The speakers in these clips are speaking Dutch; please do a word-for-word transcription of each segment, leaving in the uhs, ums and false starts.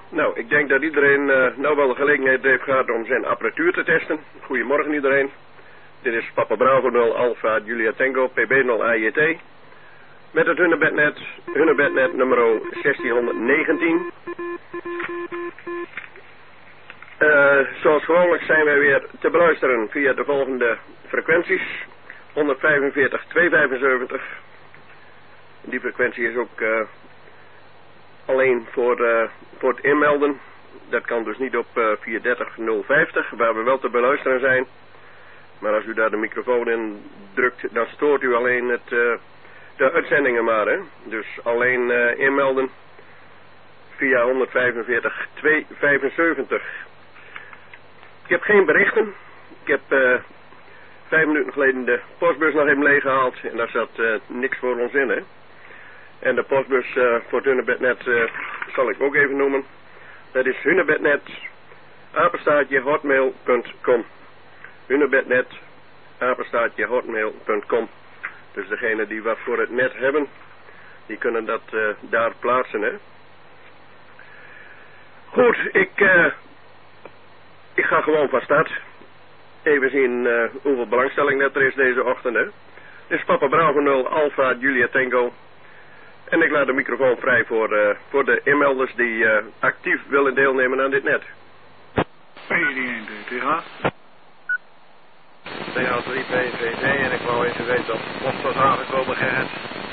Nou, ik denk dat iedereen uh, nou wel de gelegenheid heeft gehad om zijn apparatuur te testen. Goedemorgen iedereen. Dit is Papa Bravo nul Alpha Julia Tango P B nul A J T. Met het Hunnebednet, Hunnebednet nummer zestienhonderdnegentien. Uh, zoals gewoonlijk zijn wij weer te beluisteren via de volgende frequenties. honderdvijfenveertig tweehonderdvijfenzeventig. Die frequentie is ook uh, alleen voor, uh, voor het inmelden. Dat kan dus niet op uh, vierhonderddertig nul vijftig, waar we wel te beluisteren zijn. Maar als u daar de microfoon in drukt, dan stoort u alleen het, uh, de uitzendingen maar. Hè? Dus alleen uh, inmelden via honderdvijfenveertig tweehonderdvijfenzeventig. Ik heb geen berichten. Ik heb uh, vijf minuten geleden de postbus nog even leeggehaald. En daar zat uh, niks voor ons in. Hè? En de postbus uh, voor het Hunnebednet uh, zal ik ook even noemen. Dat is Hunnebednet, apenstaartje hotmail punt com. Hunnebednet, apenstaartje hotmail punt com. Dus degenen die wat voor het net hebben, die kunnen dat uh, daar plaatsen. Hè? Goed, ik, uh, ik ga gewoon van start. Even zien uh, hoeveel belangstelling dat er is deze ochtend. Hè? Dit is Papa Bravo nul Alpha Julia Tango. En ik laat de microfoon vrij voor, uh, voor de inmelders die uh, actief willen deelnemen aan dit net. P D één D T H. T H drie P V D en ik wou even weten of de post was aangekomen, Gerrit.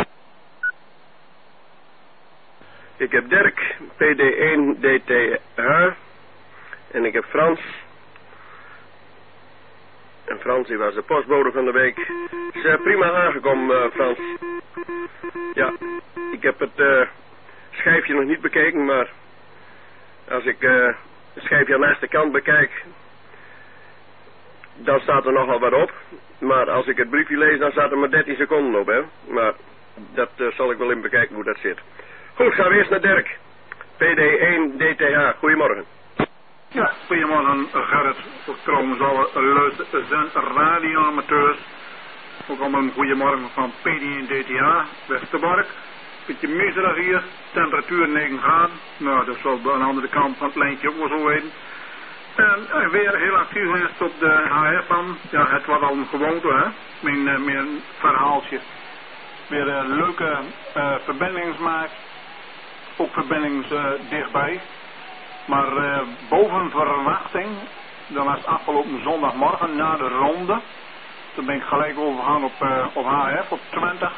Ik heb Dirk, P D één D T H. En ik heb Frans. En Frans, die was de postbode van de week. Is uh, prima aangekomen, uh, Frans. Ja, ik heb het uh, schijfje nog niet bekeken, maar als ik uh, het schijfje aan de eerste kant bekijk, dan staat er nogal wat op. Maar als ik het briefje lees, dan staat er maar dertien seconden op, hè. Maar dat uh, zal ik wel in bekijken hoe dat zit. Goed, gaan we eerst naar Dirk. P D één D T H, goedemorgen. Ja, goedemorgen Gerrit. Ook trouwens alle luisteren zijn radioamateurs. Ook allemaal een goedemorgen van P D één D T H, Westerbork. Beetje miserig hier, temperatuur negen graden. Nou, dat zal aan de andere kant van het lijntje ook wel zo weten. En uh, weer heel actief geweest op de H F van. Ja, het was al een gewoonte, hè. Mijn, uh, mijn verhaaltje. Weer uh, leuke uh, verbindingsmaak. Ook verbindings uh, dichtbij. Maar uh, boven verwachting, dat was afgelopen zondagmorgen na de ronde. Toen ben ik gelijk overgegaan op, uh, op H F, op twintig.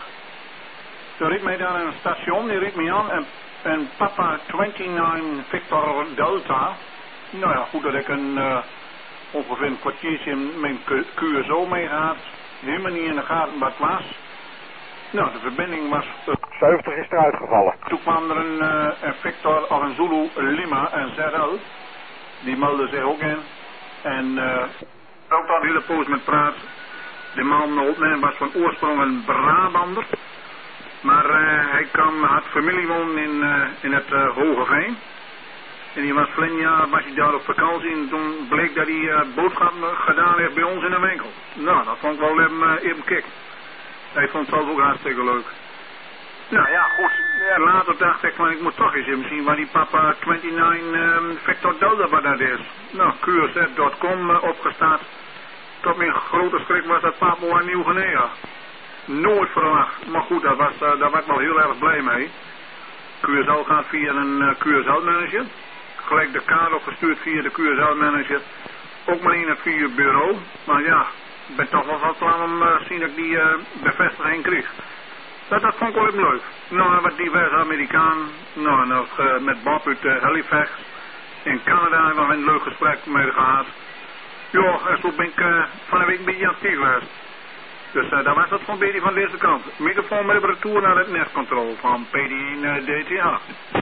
Toen riep mij daar een station, die riep mij aan en, en Papa negenentwintig Victor Delta. Nou ja, goed dat ik een uh, ongeveer een kwartiertje in mijn Q S O mee had. Helemaal niet in de gaten wat het was. Nou, de verbinding was... Uh, zeventig is eruit gevallen. Toen kwam er een, uh, een Victor of een Zulu Lima, een Z L. Die meldde zich ook in. En uh, ook dan een hele poos met praat. De man opnemen was van oorsprong een Brabander. Maar uh, hij kwam, had familie wonen in, uh, in het uh, Hogeveen. En die was vorig jaar was hij daar op vakantie en toen bleek dat hij uh, boodschappen gedaan heeft bij ons in de winkel. Nou, dat vond ik wel even, uh, even kick. Hij vond het zelf ook hartstikke leuk. Nou ja, goed. Ja, later dacht ik van ik moet toch eens even zien waar die Papa negenentwintig um, Victor Delta wat dat is. Nou, Q R Z punt com uh, opgestart. Tot mijn grote schrik was dat Papua Nieuw-Guinea. Nooit verwacht. Maar goed, daar was, uh, daar was ik wel heel erg blij mee. Q S L gaat via een uh, Q S L-manager. Gelijk de kaart opgestuurd via de Q S L-manager. Ook maar in het via het bureau. Maar ja, ik ben toch wel van plan om uh, zien dat ik die uh, bevestiging kreeg. Dat, dat vond ik wel even leuk. Nou, wat diverse Amerikanen. Nou, nog uh, met Bob uit uh, Halifax. In Canada hebben we een leuk gesprek mee gehad. Ja, en zo ben ik uh, van de week een beetje actief geweest. Dus uh, dat was het van Betty van deze kant. Microfoon met retour naar het netcontrole van P D één uh, D T H.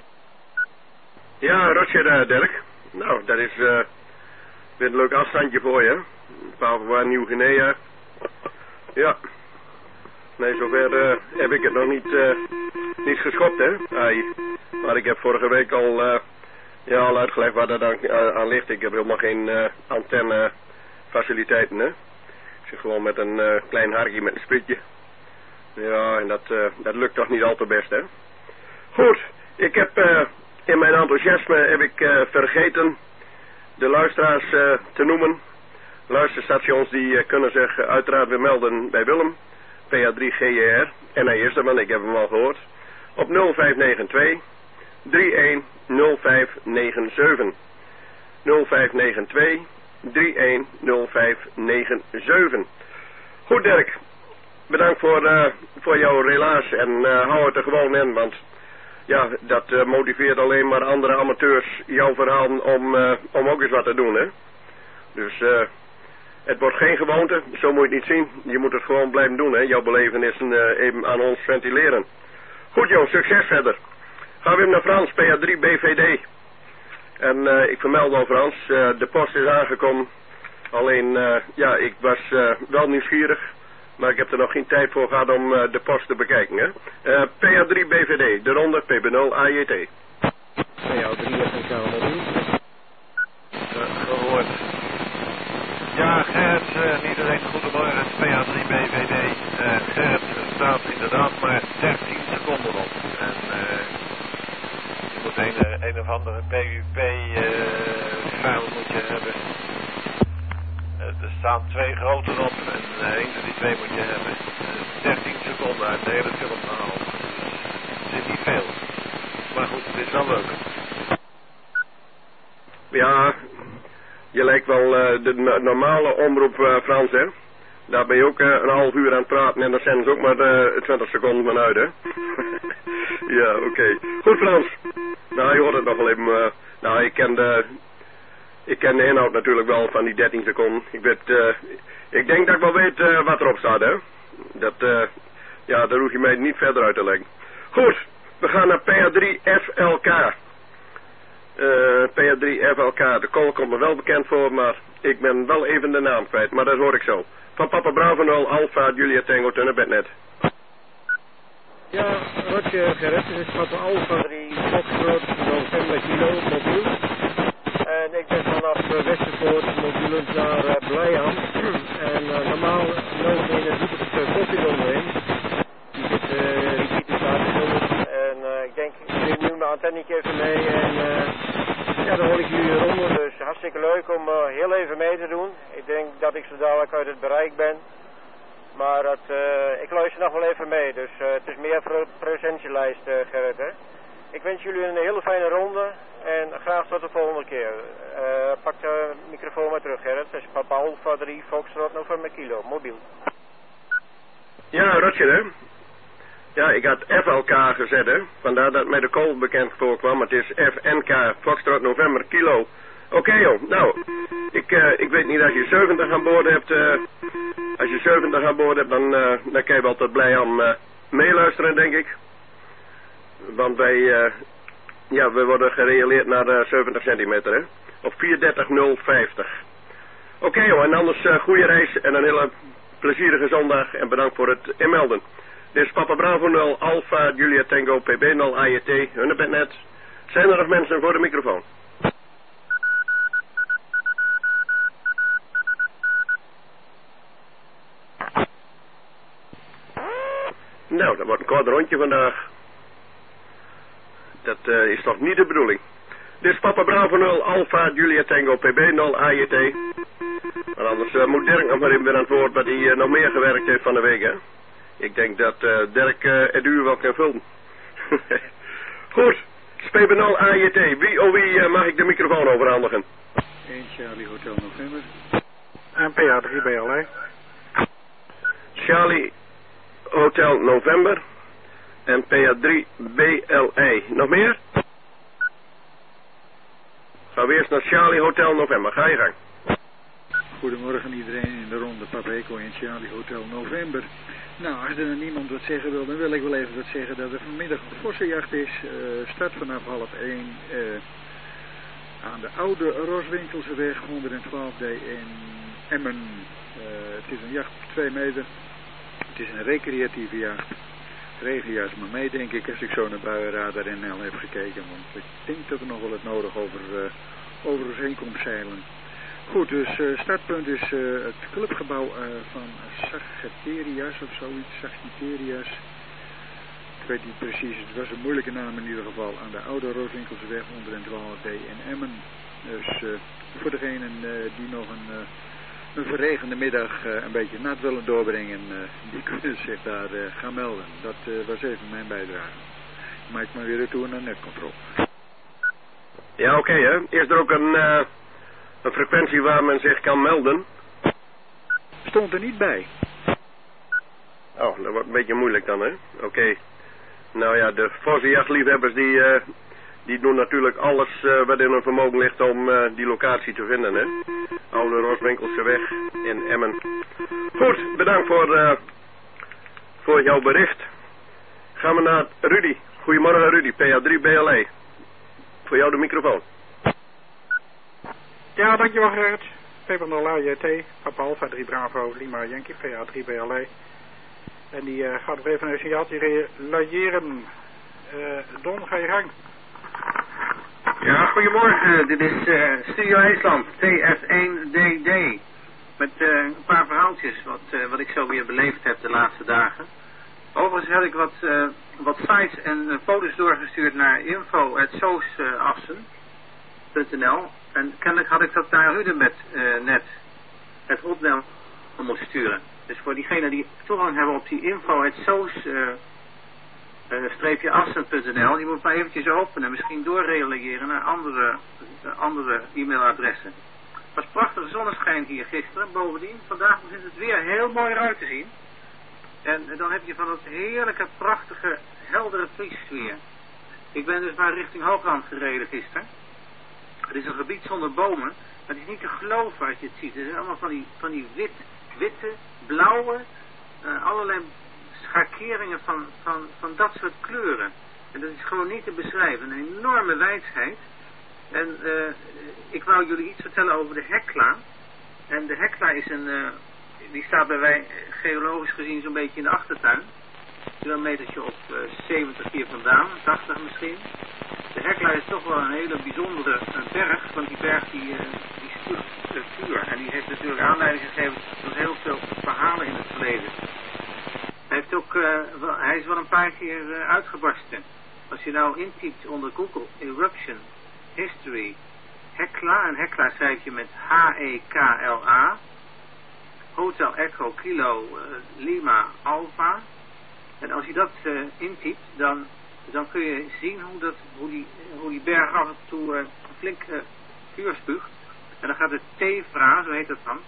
Ja, Roger uh, Dirk. Nou, dat is uh, weer een leuk afstandje voor je. Papua Nieuw-Guinea. Ja. Nee, zover uh, heb ik het nog niet, uh, niet geschopt, hè. Ai. Maar ik heb vorige week al, uh, ja, al uitgelegd waar dat aan, uh, aan ligt. Ik heb helemaal geen uh, antenne faciliteiten, hè. Ik zit gewoon met een uh, klein harkje met een sprietje. Ja, en dat, uh, dat lukt toch niet al te best, hè. Goed, ik heb uh, in mijn enthousiasme heb ik uh, vergeten de luisteraars uh, te noemen. Luisterstations die uh, kunnen zich uh, uiteraard weer melden bij Willem. P A drie G J R. En hij is er, want ik heb hem al gehoord. Op nul vijf negen twee drie een nul vijf negen zeven. nul vijf negen twee drie een nul vijf negen zeven. Goed, Dirk. Bedankt voor, uh, voor jouw relaas en uh, hou het er gewoon in, want ja, dat uh, motiveert alleen maar andere amateurs jouw verhaal om, uh, om ook eens wat te doen, hè. Dus uh, het wordt geen gewoonte, zo moet je het niet zien. Je moet het gewoon blijven doen, hè. Jouw belevenissen uh, even aan ons ventileren. Goed, joh, succes verder. Gaan we even naar Frans, P A drie B V D. En uh, ik vermeld al Frans, uh, de post is aangekomen. Alleen, uh, ja, ik was uh, wel nieuwsgierig. Maar ik heb er nog geen tijd voor gehad om uh, de post te bekijken, hè. Uh, P A drie B V D, de ronde P B nul A J T. P A drie F N K mobiel. Uh, gehoord. Ja, Gerrit, uh, niet alleen goedemorgen, P A drie B V D. Uh, Gerrit staat inderdaad maar dertien seconden op. En uh, je moet een, een of andere P U P-file uh, moet je hebben. Uh, er staan twee grote op en uh, één van die twee moet je hebben. Uh, dertien seconden uit de hele filmverhaal. Het is niet veel. Maar goed, het is wel leuk. Ja, je lijkt wel uh, de n- normale omroep uh, Frans, hè. Daar ben je ook uh, een half uur aan het praten en dan zijn ze ook maar uh, twintig seconden van uit, hè. Ja, oké. Okay. Goed, Frans. Nou, je hoort het nog wel even. Uh, nou, ik ken de... Ik ken de inhoud natuurlijk wel van die dertien seconden. Ik weet, uh, ik denk dat ik wel weet uh, wat erop staat, hè. Dat, uh, ja, daar hoef je mij niet verder uit te leggen. Goed, we gaan naar P A drie F L K. Uh, P A drie F L K, de call komt me wel bekend voor, maar ik ben wel even de naam kwijt, maar dat hoor ik zo. Van Papa Bravo nul, Alpha, Julia Tango, Tunnebednet. Ja, Rotje Gerrit, dit is Papa Alpha drie, Foxtrot, November Kilo, mobiel. En ik ben vanaf uh, Westervoort mobiel naar uh, Blijham. En uh, normaal lopen we in het diepe koffieron heen. Die zit uh, repeater en uh, ik denk, ik neem nu mijn antennetje even mee en uh, ja, dan hoor ik jullie eronder. Dus hartstikke leuk om uh, heel even mee te doen. Ik denk dat ik zo dadelijk uit het bereik ben. Maar dat, uh, ik luister nog wel even mee, dus uh, het is meer voor de presentielijst, uh, Gerrit, hè. Ik wens jullie een hele fijne ronde en graag tot de volgende keer. Uh, pak de microfoon maar terug, Gerrit. Dat is Papa Alpha drie, Foxtrot, November Kilo, mobiel. Ja, Rotje, hè. Ja, ik had F L K gezet, hè. Vandaar dat mij de call bekend voorkwam. Het is F N K, Foxtrot, November Kilo. Oké, okay, joh. Nou, ik, uh, ik weet niet als je zeventig aan boord hebt. Uh, als je zeventig aan boord hebt, dan, uh, dan kan je wel tot Blijham uh, meeluisteren, denk ik. Want wij, uh, ja, we worden gereëleerd naar uh, zeventig centimeter, hè. Op vier dertig nul vijftig. Oké, okay, joh. En anders uh, goede reis en een hele plezierige zondag. En bedankt voor het inmelden. Dit is Papa Bravo nul, Alpha, Julia Tango, P B nul, A J T, Hunnebednet. Zijn er nog mensen voor de microfoon? Nou, dat wordt een kort rondje vandaag. Dat uh, is toch niet de bedoeling. Dit is Papa Bravo nul, Alpha, Julia Tango, P B nul, A J T. Maar anders uh, moet Dirk nog maar even weer aan het woord wat hij uh, nog meer gewerkt heeft van de week, hè. Ik denk dat uh, Dirk uh, het uur wel kan vullen. Goed, P B nul, A J T. Wie oh wie uh, mag ik de microfoon overhandigen? één Charlie Hotel November. En P A drie B L E. Charlie Hotel November en P A drie B L E. Nog meer? Gaan we eerst naar Charlie Hotel November. Ga je gang. Goedemorgen iedereen in de ronde Papa Eco in Charlie Hotel November. Nou, als er niemand wat zeggen wil, dan wil ik wel even wat zeggen dat er vanmiddag een vossenjacht is. Uh, start vanaf half één uh, aan de oude Roswinkelseweg honderdtwaalf D in Emmen. Uh, het is een jacht op twee meter. Het is een recreatieve jacht. Regen juist maar mee, denk ik, als ik zo naar buienradar N L heb gekeken. Want ik denk dat er nog wel het nodig over, uh, over ons heen komt zeilen. Goed, dus uh, startpunt is uh, het clubgebouw uh, van Sagittarius of zoiets, Sagittarius. weet niet precies, het was een moeilijke naam in ieder geval, aan de oude Rooswinkelseweg onder in twaalf D in Emmen. Dus uh, voor degenen uh, die nog een, uh, een verregende middag uh, een beetje nat willen doorbrengen, uh, die kunnen zich daar uh, gaan melden. Dat uh, was even mijn bijdrage. Maak maar weer retour naar Netcontrol. Ja, oké okay, hè. Is er ook een, uh, een frequentie waar men zich kan melden? Stond er niet bij. Oh, dat wordt een beetje moeilijk dan, hè? Oké. Okay. Nou ja, de forse jachtliefhebbers die, uh, die doen natuurlijk alles uh, wat in hun vermogen ligt om uh, die locatie te vinden, hè? Oude Rooswinkelseweg in Emmen. Goed, bedankt voor, uh, voor jouw bericht. Gaan we naar Rudy. Goedemorgen Rudy, P A drie B L E. Voor jou de microfoon. Ja, dankjewel Gerrit. Peper nul A J T, Papa Alpha drie Bravo, Lima Yankee, P A drie B L E. En die uh, gaat nog even een signaaltje reageren. Uh, Don, ga je gang. Ja, goedemorgen. Dit is uh, Studio IJsland, T F één D D. Met uh, een paar verhaaltjes wat, uh, wat ik zo weer beleefd heb de laatste dagen. Overigens had ik wat, uh, wat sites en uh, foto's doorgestuurd naar info at soosassen punt n l. En kennelijk had ik dat naar Rudemet uh, net het opname moeten sturen. Dus voor diegenen die toegang hebben op die info at soos assen punt n l, die moet maar eventjes openen. Misschien doorreageren naar andere, uh, andere e-mailadressen. Het was prachtig zonneschijn hier gisteren. Bovendien, vandaag begint het weer heel mooi eruit te zien. En dan heb je van dat heerlijke, prachtige, heldere vriesweer. Ik ben dus maar richting Hoogland gereden gisteren. Het is een gebied zonder bomen, maar het is niet te geloven als je het ziet. Het zijn allemaal van die, van die wit, witte, blauwe, uh, allerlei schakeringen van, van, van dat soort kleuren. En dat is gewoon niet te beschrijven. Een enorme wijsheid. En uh, ik wou jullie iets vertellen over de Hekla. En de Hekla is een... Uh, die staat bij wij geologisch gezien zo'n beetje in de achtertuin. Een kilometertje op uh, zeventig hier vandaan, tachtig misschien. De Hekla is toch wel een hele bijzondere uh, berg, want die berg die, uh, die spuugt uh, vuur. En die heeft natuurlijk aanleiding gegeven tot heel veel verhalen in het verleden. Hij, heeft ook, uh, wel, hij is wel een paar keer uh, uitgebarsten. Als je nou intypt onder Google Eruption History Hekla, en Hekla schrijf je met H E K L A, Hotel Echo Kilo uh, Lima Alpha. En als je dat uh, intypt, dan, dan kun je zien hoe, dat, hoe, die, hoe die berg af en toe uh, flink uh, vuur spuugt. En dan gaat de Tevra, zo heet dat dan,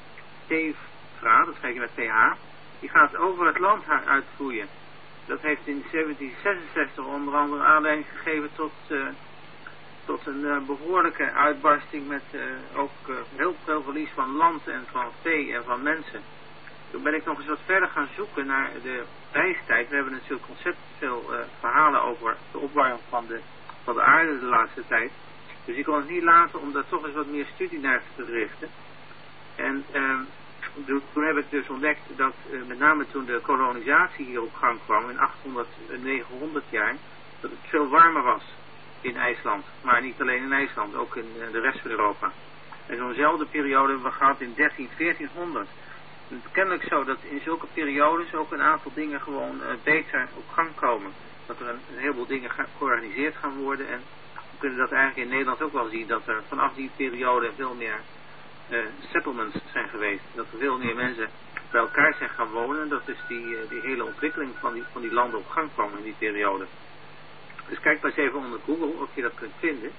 Tevra, dat schrijf je met T H, die gaat over het land uitvloeien. Dat heeft in zeventien zesenzestig onder andere aanleiding gegeven tot, uh, tot een uh, behoorlijke uitbarsting met uh, ook uh, heel veel verlies van land en van vee en van mensen. Toen ben ik nog eens wat verder gaan zoeken naar de ijstijd. We hebben natuurlijk ontzettend veel uh, verhalen over de opwarming van de, van de aarde de laatste tijd. Dus ik kon het niet laten om daar toch eens wat meer studie naar te richten. En uh, toen heb ik dus ontdekt dat uh, met name toen de kolonisatie hier op gang kwam in achthonderd, negenhonderd jaar, dat het veel warmer was in IJsland. Maar niet alleen in IJsland, ook in uh, de rest van Europa. En zo'nzelfde periode hebben we gehad in dertien, veertienhonderd. Het is kennelijk zo dat in zulke periodes ook een aantal dingen gewoon uh, beter op gang komen. Dat er een, een heleboel dingen ga, georganiseerd gaan worden. En we kunnen dat eigenlijk in Nederland ook wel zien. Dat er vanaf die periode veel meer uh, settlements zijn geweest. Dat er veel meer mensen bij elkaar zijn gaan wonen. En dat dus die, uh, die hele ontwikkeling van die, van die landen op gang kwam in die periode. Dus kijk maar eens even onder Google of je dat kunt vinden.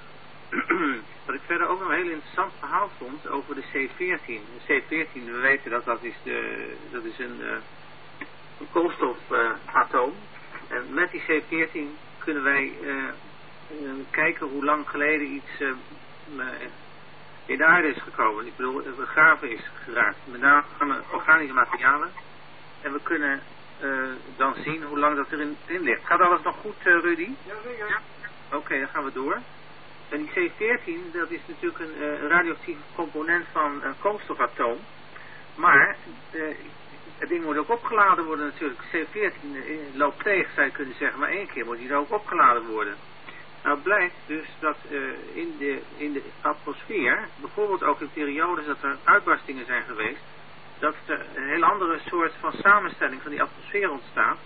Wat ik verder ook nog een heel interessant verhaal vond over de C veertien. De C veertien, we weten dat dat is, de, dat is een, uh, een koolstofatoom. Uh, en met die C veertien kunnen wij uh, uh, kijken hoe lang geleden iets uh, uh, in de aarde is gekomen. Ik bedoel, begraven is geraakt. Met name organische materialen. En we kunnen uh, dan zien hoe lang dat erin in ligt. Gaat alles nog goed, uh, Rudy? Ja, zeker. Ja? Oké, okay, dan gaan we door. En die C veertien, dat is natuurlijk een uh, radioactief component van een koolstofatoom. Maar uh, het ding moet ook opgeladen worden natuurlijk. C veertien uh, loopt tegen, zou je kunnen zeggen, maar één keer moet die ook opgeladen worden. Nou blijkt dus dat uh, in, de, in de atmosfeer, bijvoorbeeld ook in periodes dat er uitbarstingen zijn geweest, dat er een heel andere soort van samenstelling van die atmosfeer ontstaat.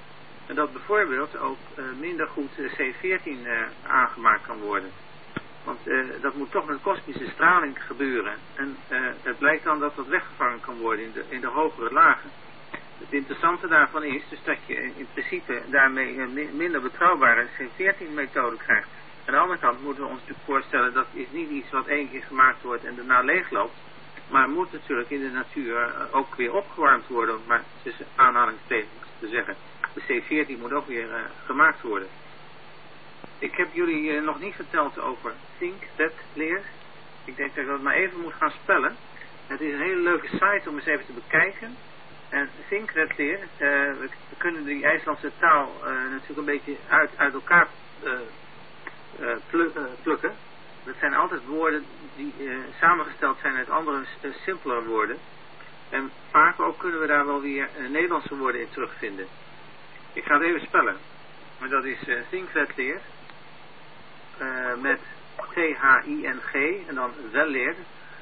En dat bijvoorbeeld ook uh, minder goed uh, C veertien uh, aangemaakt kan worden. Want uh, dat moet toch met kosmische straling gebeuren. En uh, het blijkt dan dat dat weggevangen kan worden in de, in de hogere lagen. Het interessante daarvan is dus dat je in principe daarmee een minder betrouwbare C veertien methode krijgt. Aan de andere kant moeten we ons natuurlijk voorstellen dat is niet iets wat één keer gemaakt wordt en daarna leegloopt. Maar moet natuurlijk in de natuur ook weer opgewarmd worden, maar tussen aanhalingstekens te zeggen. De C veertien moet ook weer uh, gemaakt worden. Ik heb jullie uh, nog niet verteld over Think That Leer. Ik denk dat ik dat maar even moet gaan spellen. Het is een hele leuke site om eens even te bekijken. En Think That Leer, uh, we, we kunnen die IJslandse taal uh, natuurlijk een beetje uit, uit elkaar uh, uh, plu uh, plukken. Dat zijn altijd woorden die uh, samengesteld zijn uit andere uh, simpelere woorden. En vaak ook kunnen we daar wel weer uh, Nederlandse woorden in terugvinden. Ik ga het even spellen. Maar dat is uh, Think That Leer. Uh, met T H I N G en dan wel leer.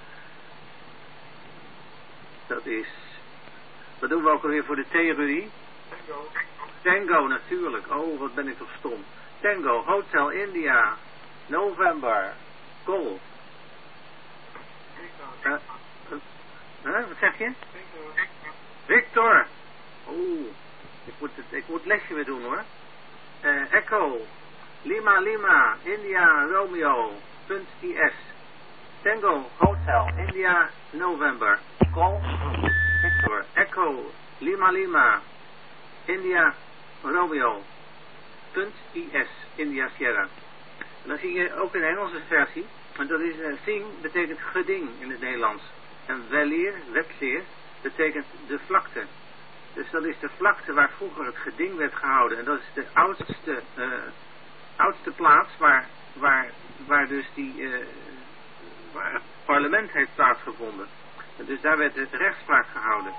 Dat is... Wat doen we ook alweer voor de T, Rudy? Tango. Tango, natuurlijk. Oh, wat ben ik toch stom. Tango, Hotel India, November, Golf. Uh, uh, uh, wat zeg je? Victor. Victor. Oeh, ik moet het, ik moet het lesje weer doen hoor. Uh, Echo, Lima Lima, India, Romeo, punt I S. Tango, Hotel, India, November, Golf, Victor, Echo, Lima Lima, India, Romeo, punt I S, India Sierra. En dan zie je ook een Engelse versie, en dat is uh, thing betekent geding in het Nederlands. En weleer, wetleer, betekent de vlakte. Dus dat is de vlakte waar vroeger het geding werd gehouden. En dat is de oudste, uh, oudste plaats waar, waar, waar dus die, uh, waar het parlement heeft plaatsgevonden. En dus daar werd de rechtspraak gehouden.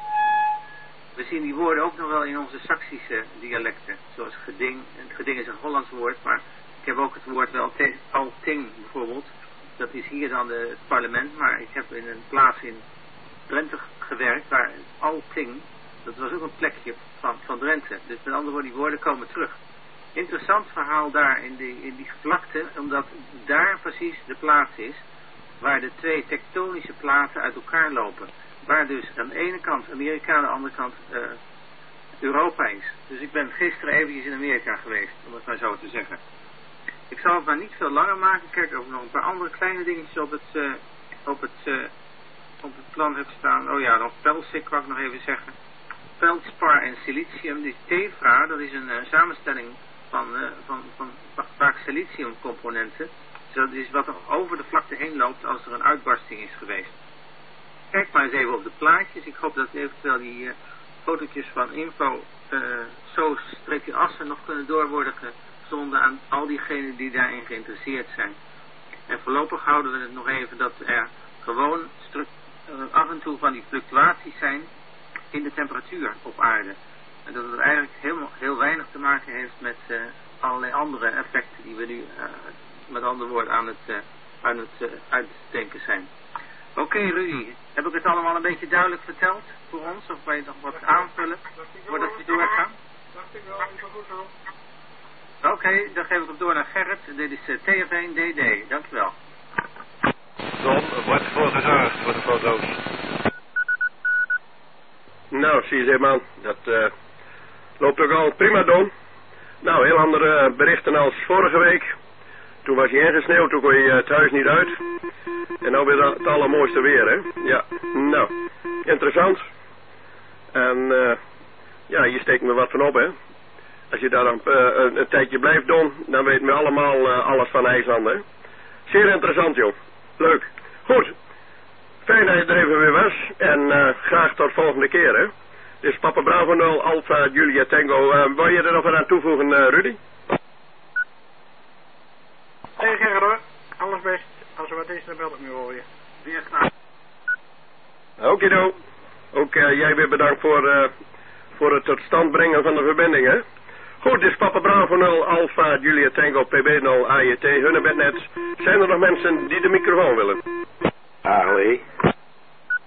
We zien die woorden ook nog wel in onze Saksische dialecten. Zoals geding. En het geding is een Hollands woord, maar ik heb ook het woord wel alting bijvoorbeeld. Dat is hier dan de, het parlement, maar ik heb in een plaats in Drenthe gewerkt waar alting, dat was ook een plekje van, van Drenthe. Dus met andere woorden, die woorden komen terug. Interessant verhaal daar in die, in die vlakte, omdat daar precies de plaats is waar de twee tektonische platen uit elkaar lopen. Waar dus aan de ene kant Amerika, aan de andere kant uh, Europa is. Dus ik ben gisteren eventjes in Amerika geweest, om het maar zo te zeggen. Ik zal het maar niet veel langer maken. Kijk, ook nog een paar andere kleine dingetjes op het, uh, op het, uh, op het plan heb staan. Oh ja, nog Pelsik wou ik nog even zeggen. Veldspar en silicium. Die Tevra, dat is een uh, samenstelling van, uh, van, van, van vaak siliciumcomponenten. Dus dat is wat er over de vlakte heen loopt als er een uitbarsting is geweest. Kijk maar eens even op de plaatjes. Ik hoop dat eventueel die uh, fotootjes van info uh, zo streepje assen nog kunnen door worden gezonden aan al diegenen die daarin geïnteresseerd zijn. En voorlopig houden we het nog even dat er gewoon uh, af en toe van die fluctuaties zijn in de temperatuur op aarde. En dat het eigenlijk helemaal, heel weinig te maken heeft met uh, allerlei andere effecten die we nu uh, met andere woorden aan het, uh, aan het uh, uitdenken zijn. Oké okay, Rudy, heb ik het allemaal een beetje duidelijk verteld voor ons? Of wil je nog wat aanvullen voordat we doorgaan? Dacht ik wel, is wel goed zo. Oké, okay, dan geef ik het door naar Gerrit. Dit is uh, T F één D D, dankjewel. Don, wordt voor gezorgd voor de foto's. Nou, zie je ze man, dat uh, loopt ook al prima Don. Nou, heel andere uh, berichten als vorige week. Toen was je ingesneeuwd, toen kon je uh, het huis niet uit. En nou weer het allermooiste weer, hè. Ja, nou, interessant. En uh, ja, hier steekt me wat van op, hè. Als je daar dan uh, een, een tijdje blijft doen, dan weten we allemaal uh, alles van IJsland, hè. Zeer interessant, joh. Leuk. Goed. Fijn dat je er even weer was. En uh, graag tot volgende keer, hè. Dit is Papa Bravo nul, Alpha, Julia, Tango. Uh, wil je er nog wat aan toevoegen, uh, Rudy? Nee, Gerrit hoor. Alles best. Als er wat is, dan bel ik me wel weer. Weer klaar. Okido. Ook uh, jij weer bedankt voor, uh, voor het tot stand brengen van de verbinding, hè. Goed, dit is Papa Bravo nul, Alpha, Julia, Tango, P B nul, A J T, Hunnebednet. Zijn er nog mensen die de microfoon willen? Allee.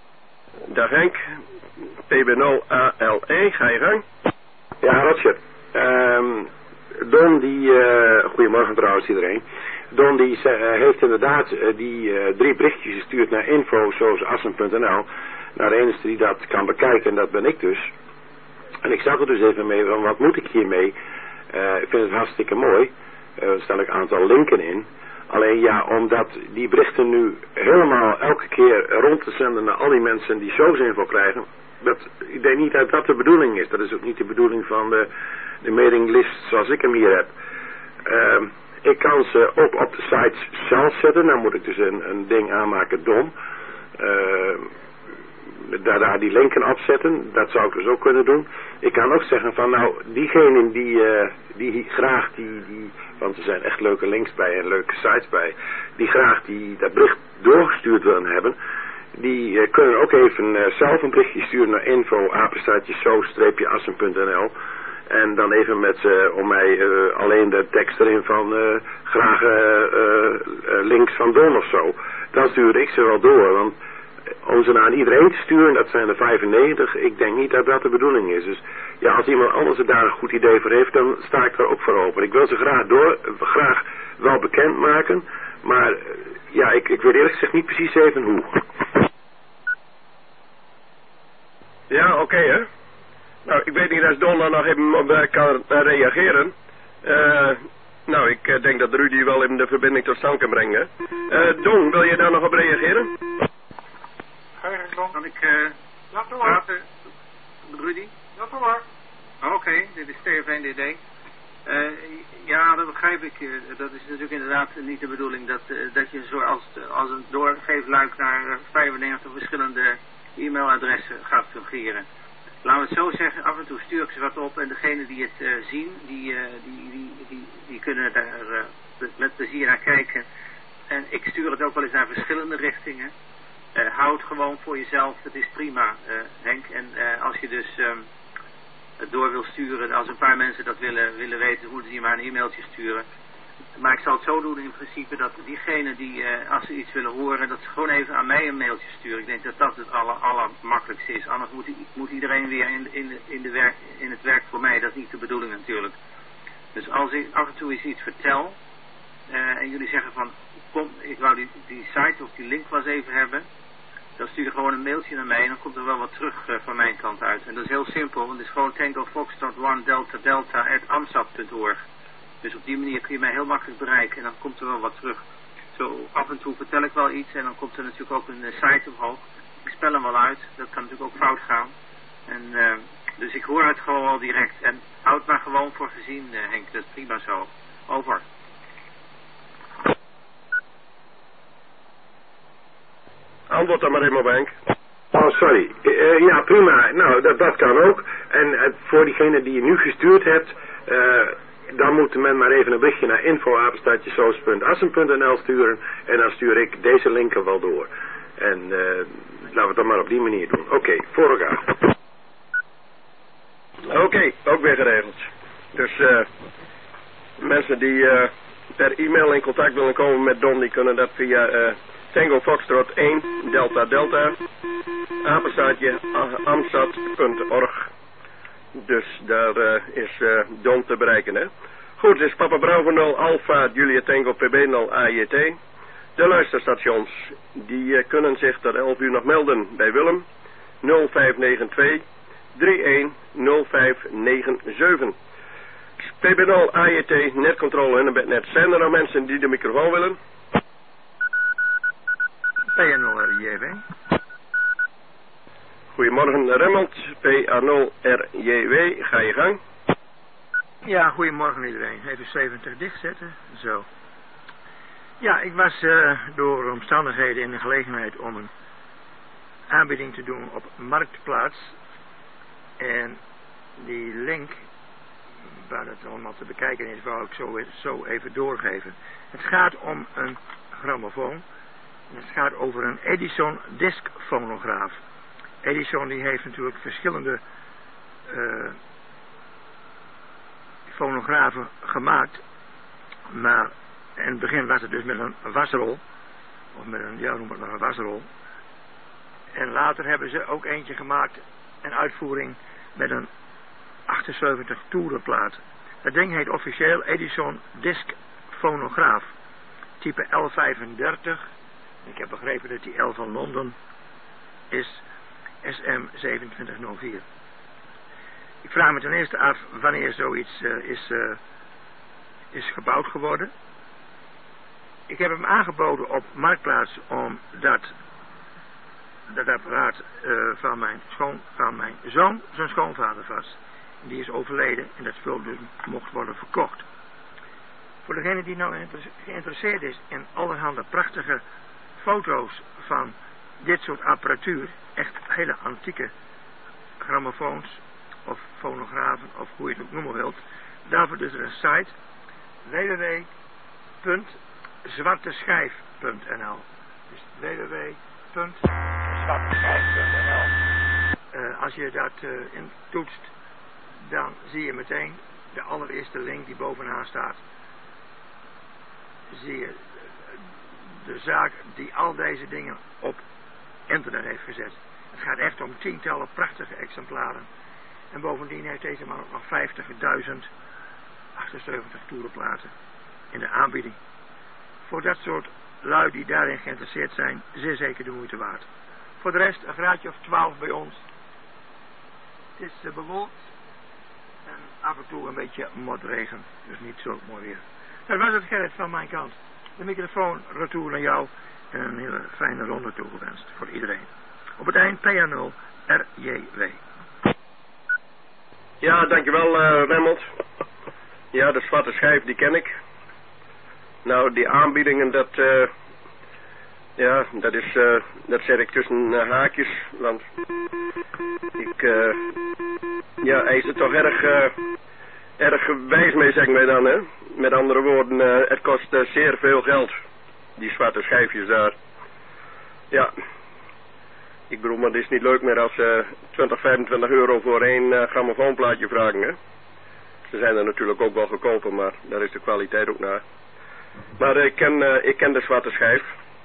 Dag Henk. P B nul A L E, ga je gang. Ja, Roger. Um, Don die, uh, goedemorgen trouwens iedereen. Don die uh, heeft inderdaad uh, die uh, drie berichtjes gestuurd naar info zoals assen punt n l. Naar de enige die dat kan bekijken en dat ben ik dus. En ik zag er dus even mee van wat moet ik hiermee. Uh, ik vind het hartstikke mooi. Uh, er staan ook een aantal linken in. Alleen ja, omdat die berichten nu helemaal elke keer rond te zenden naar al die mensen die shows info krijgen. Dat, ik denk niet dat dat de bedoeling is. Dat is ook niet de bedoeling van de, de mailinglist zoals ik hem hier heb. Uh, ik kan ze ook op de site zelf zetten. Dan moet ik dus een, een ding aanmaken, Dom. Uh, daar, daar die linken opzetten. Dat zou ik dus ook kunnen doen. Ik kan ook zeggen van nou, diegenen die, uh, die graag die, die, want er zijn echt leuke links bij en leuke sites bij, die graag die, dat bericht doorgestuurd willen hebben, die uh, kunnen ook even uh, zelf een berichtje sturen naar info apenstaartje so assen punt n l en dan even met uh, om mij uh, alleen de tekst erin van uh, graag uh, uh, uh, links van Don of zo. Dan stuur ik ze wel door, want om ze naar iedereen te sturen, dat zijn er vijfennegentig, ik denk niet dat dat de bedoeling is. Dus ja, als iemand anders er daar een goed idee voor heeft, dan sta ik er ook voor open. Ik wil ze graag door, graag wel bekend maken, maar ja, ik, ik weet eerlijk gezegd niet precies even hoe. Ja, oké okay, hè. Nou, ik weet niet als Don dan nog even op uh, kan uh, reageren. Uh, nou, ik uh, denk dat Rudy wel even de verbinding tot stand kan brengen. Uh, Don, wil je daar nog op reageren? Kan ik uh, praten, Rudy? Ja, toch maar. Oké, okay, dit is T F N D D. Uh, ja, dat begrijp ik. Uh, dat is natuurlijk inderdaad niet de bedoeling dat, uh, dat je zo als, als een doorgeefluik naar uh, vijfennegentig verschillende e-mailadressen gaat fungeren. Laten we het zo zeggen, af en toe stuur ik ze wat op en degenen die het uh, zien, die, uh, die, die, die, die kunnen daar uh, met plezier naar kijken. En ik stuur het ook wel eens naar verschillende richtingen. Uh, houd gewoon voor jezelf, het is prima, uh, Henk. En uh, als je dus um, het door wil sturen, als een paar mensen dat willen, willen weten, moeten ze je maar een e-mailtje sturen. Maar ik zal het zo doen in principe dat diegenen die, uh, als ze iets willen horen, dat ze gewoon even aan mij een mailtje sturen. Ik denk dat dat het aller, allermakkelijkste is. Anders moet, moet iedereen weer in, in, de, in, de werk, in het werk voor mij. Dat is niet de bedoeling natuurlijk. Dus als ik af en toe eens iets vertel, uh, en jullie zeggen van, kom, ik wou die, die site of die link wel eens even hebben, dan stuur je gewoon een mailtje naar mij en dan komt er wel wat terug uh, van mijn kant uit. En dat is heel simpel, want het is gewoon Tango Foxtrot one Delta Delta at amsat punt org. Dus op die manier kun je mij heel makkelijk bereiken en dan komt er wel wat terug. Zo af en toe vertel ik wel iets en dan komt er natuurlijk ook een uh, site omhoog. Ik spel hem wel uit, dat kan natuurlijk ook fout gaan. En, uh, dus ik hoor het gewoon wel direct. En houd maar gewoon voor gezien, uh, Henk, dat is prima zo. Over. Antwoord dan maar even op, Henk. Oh, sorry. Uh, ja, prima. Nou, dat, dat kan ook. En uh, voor diegene die je nu gestuurd hebt, uh, dan moet men maar even een berichtje naar info apenstaartje soos punt assen punt n l sturen. En dan stuur ik deze linken wel door. En uh, laten we het dan maar op die manier doen. Oké, okay, voor elkaar. Oké, okay, ook weer geregeld. Dus uh, mensen die uh, per e-mail in contact willen komen met Don, die kunnen dat via uh, Tango Foxtrot one Delta Delta apenstaartje amsat punt org. Dus daar uh, is uh, Don te bereiken, hè. Goed, het is Papa Bravo nul Alpha Julia Tango P B nul A J T. De luisterstations, die uh, kunnen zich tot elf uur nog melden bij Willem nul vijf negen twee drie een nul vijf negen zeven. P B nul A J T, netcontrole en net. Zijn er nou mensen die de microfoon willen? P A nul R J W. Goedemorgen, Remmelt, P A nul R J W, ga je gang. Ja, goedemorgen iedereen. Even zeventig dichtzetten, zo. Ja, ik was uh, door omstandigheden in de gelegenheid om een aanbieding te doen op Marktplaats. En die link, waar het allemaal te bekijken is, wou ik zo, zo even doorgeven. Het gaat om een grammofoon. Het gaat over een Edison diskfonograaf. Edison die heeft natuurlijk verschillende uh, fonografen gemaakt. Maar in het begin was het dus met een wasrol. Of met een, ja noem het maar een wasrol. En later hebben ze ook eentje gemaakt. Een uitvoering met een achtenzeventig toerenplaten. Dat ding heet officieel Edison Disc Fonograaf. Type L vijfendertig. Ik heb begrepen dat die L van Londen is S M zevenentwintig nul vier. Ik vraag me ten eerste af wanneer zoiets uh, is, uh, is gebouwd geworden. Ik heb hem aangeboden op Marktplaats omdat dat apparaat uh, van, mijn schoon, van mijn zoon zijn schoonvader was. Die is overleden en dat spul dus mocht worden verkocht. Voor degene die nou geïnteresseerd is in allerhande prachtige foto's van dit soort apparatuur, echt hele antieke grammofoons of fonografen of hoe je het ook noemen wilt, daarvoor dus er een site w w w punt zwarte schijf punt n l. Dus w w w punt zwarte schijf punt n l. Uh, als je dat uh, in toetst, dan zie je meteen de allereerste link die bovenaan staat. Zie je de zaak die al deze dingen op internet heeft gezet. Het gaat echt om tientallen prachtige exemplaren. En bovendien heeft deze man ook nog vijftigduizend achtenzeventig toerenplaten in de aanbieding. Voor dat soort lui die daarin geïnteresseerd zijn, zeer zeker de moeite waard. Voor de rest een graadje of twaalf bij ons. Het is uh, bewolkt en af en toe een beetje motregen, dus niet zo mooi weer. Dat was het, Gerrit, van mijn kant. De microfoon retour naar jou en een hele fijne ronde toegewenst voor iedereen. Op het eind P A nul R J W. Ja, dankjewel uh, Remmelt. Ja, de zwarte schijf die ken ik. Nou, die aanbiedingen, dat, uh, ja, dat is, uh, dat zet ik tussen uh, haakjes, want ik, uh, ja, hij is er toch erg, uh, erg wijs mee, zeg maar dan, hè. Met andere woorden, uh, het kost uh, zeer veel geld, die zwarte schijfjes daar. Ja, ik bedoel, maar het is niet leuk meer als ze uh, twintig, vijfentwintig euro voor één uh, grammofoonplaatje vragen, hè. Ze zijn er natuurlijk ook wel goedkoper, maar daar is de kwaliteit ook naar. Maar ik ken, uh, ik ken de zwarte schijf.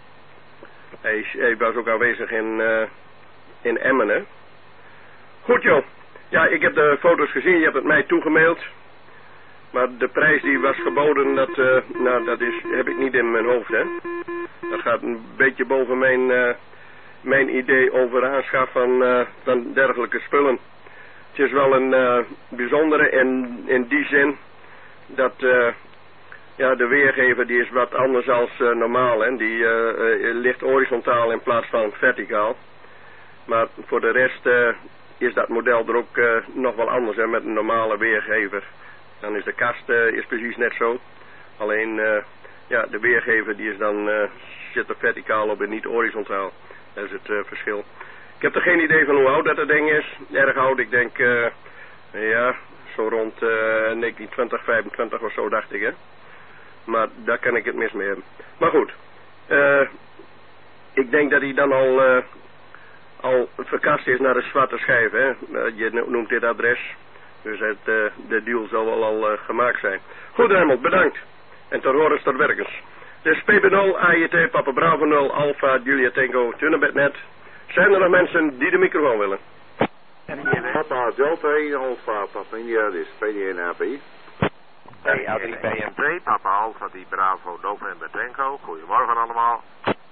Hij, hij was ook aanwezig in, uh, in Emmen, hè. Goed, joh. Ja, ik heb de foto's gezien, je hebt het mij toegemaild. Maar de prijs die was geboden, dat, uh, nou, dat is, heb ik niet in mijn hoofd, hè. Dat gaat een beetje boven mijn, uh, mijn idee over aanschaf van, uh, van dergelijke spullen. Het is wel een uh, bijzondere in, in die zin dat... Uh, Ja, de weergever die is wat anders als uh, normaal, hè. Die uh, uh, ligt horizontaal in plaats van verticaal. Maar voor de rest uh, is dat model er ook uh, nog wel anders, hè, met een normale weergever. Dan is de kast uh, is precies net zo. Alleen, uh, ja, de weergever die is dan, uh, zit er verticaal op en niet horizontaal. Dat is het uh, verschil. Ik heb er geen idee van hoe oud dat ding is. Erg oud, ik denk, uh, ja, zo rond uh, negentien twintig, vijfentwintig of zo, dacht ik, hè. Maar daar kan ik het mis mee hebben. Maar goed. Uh, ik denk dat hij dan al, uh, al verkast is naar de zwarte schijf. Hè? Uh, je noemt dit adres. Dus het, uh, de deal zal wel al uh, gemaakt zijn. Goed, Remmelt, bedankt. En tot horens tot werkens. Dus P B nul, A J T, Papa Bravo nul, Alpha, Julia Tango, Tunnebed net. Zijn er nog mensen die de microfoon willen? Papa Delta één, Alpha, Papa India, dit is P D N A P. Hey, A drie B M T, Papa Alpha, die Bravo, November Tango. Goedemorgen allemaal.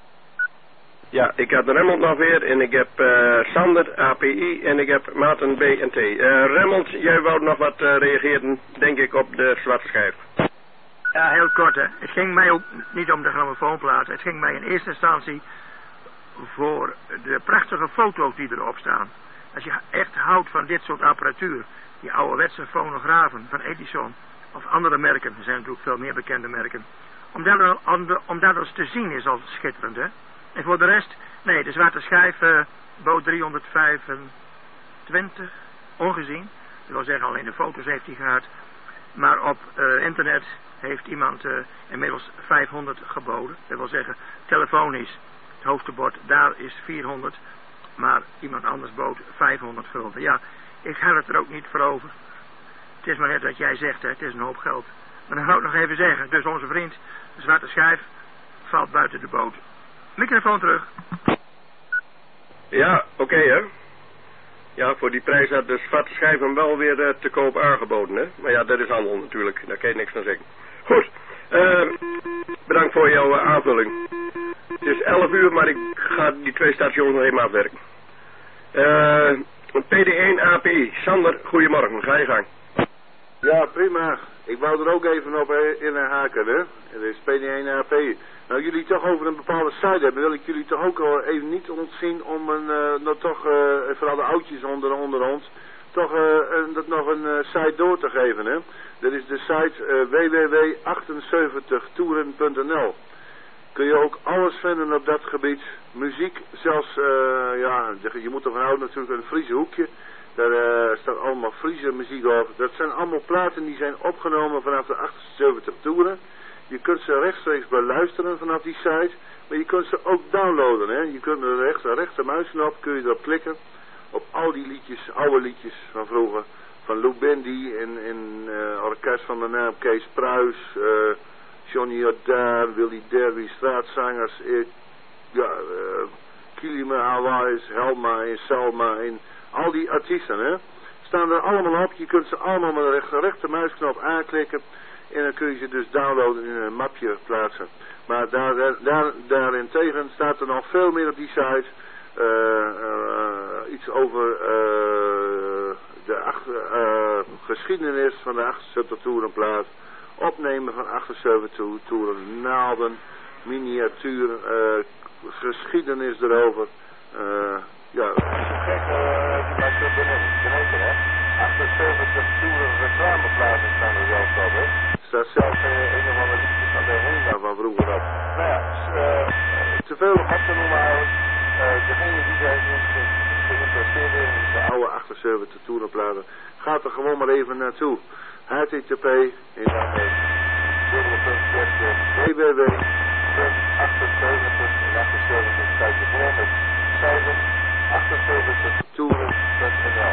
Ja, ik heb de Remmelt nog weer en ik heb uh, Sander, A P I en ik heb Maarten B en T. Uh, Remmelt, jij wou nog wat uh, reageren, denk ik, op de zwarte schijf. Ja, heel kort, hè. Het ging mij ook niet om de grammofoonplaten. Het ging mij in eerste instantie voor de prachtige foto's die erop staan. Als je echt houdt van dit soort apparatuur, die ouderwetse fonografen van Edison of andere merken, er zijn natuurlijk veel meer bekende merken, omdat er, om dat als te zien is al schitterend, hè. En voor de rest, nee, de zwarte schijf uh, bood driehonderdvijfentwintig, ongezien. Dat wil zeggen, alleen de foto's heeft hij gehad. Maar op uh, internet heeft iemand uh, inmiddels vijfhonderd geboden. Dat wil zeggen, telefonisch, het hoofdbord, daar is vierhonderd. Maar iemand anders bood vijfhonderd gulden. Ja, ik had het er ook niet voor over. Het is maar net wat jij zegt, hè, het is een hoop geld. Maar dan ga ik nog even zeggen, dus onze vriend, de zwarte schijf, valt buiten de boot. Microfoon terug. Ja, oké, okay, hè. Ja, voor die prijs had de zwarte schijf hem wel weer uh, te koop aangeboden, hè. Maar ja, dat is handel natuurlijk, daar kan je niks van zeggen. Goed, uh, bedankt voor jouw uh, aanvulling. Het is elf uur, maar ik ga die twee stations nog even afwerken. Uh, P D één A P I, Sander, goedemorgen, ga je gang. Ja, prima. Ik wou er ook even op in haken, hè. Het is P D één A P I. Nou, jullie toch over een bepaalde site hebben, wil ik jullie toch ook wel even niet ontzien om een, uh, nou toch, uh, vooral de oudjes onder, onder ons, toch uh, een, dat nog een uh, site door te geven, hè. Dat is de site uh, w w w punt achtenzeventig toeren punt n l. Kun je ook alles vinden op dat gebied. Muziek, zelfs, uh, ja, je moet ervan houden natuurlijk een Friese hoekje. Daar uh, staat allemaal Friese muziek op. Dat zijn allemaal platen die zijn opgenomen vanaf de achtenzeventig toeren. Je kunt ze rechtstreeks beluisteren vanaf die site. Maar je kunt ze ook downloaden, hè. Je kunt de rechter, rechtermuisknop, kun je erop klikken. Op al die liedjes, oude liedjes van vroeger. Van Lou Bendy en, en uh, orkest van de naam Kees Pruis. Uh, Johnny Jordaan, Willy Derby, straatzangers. Uh, ja, uh, Kilima Hawaii, Helma en Selma en al die artiesten, hè. Staan er allemaal op. Je kunt ze allemaal met de rechter, rechtermuisknop aanklikken. En dan kun je ze dus downloaden in een mapje plaatsen. Maar daar, daar, daarentegen staat er nog veel meer op die site. Uh, uh, iets over uh, de achter, uh, geschiedenis van de achtenzeventig toerenplaat. Opnemen van achtenzeventig toeren, naalden, miniatuur, uh, geschiedenis erover. Uh, ja. Gek, uh, die maakt het beneden, hè? achtenzeventig toeren reclameplaten staan er zelfs op, hè? Er staat zelfs uh, een of andere liedjes van de Honda van vroeger op. Nou ja, uh, te veel op te noemen eigenlijk. Uh, degene die zijn geïnteresseerd in de oude achtenzeventig toerenplaten, gaat er gewoon maar even naartoe. H T T P en dan w w w punt achtenzeventig en achtenzeventig kijk je voor met cijfer achtenzeventig toeren punt n l.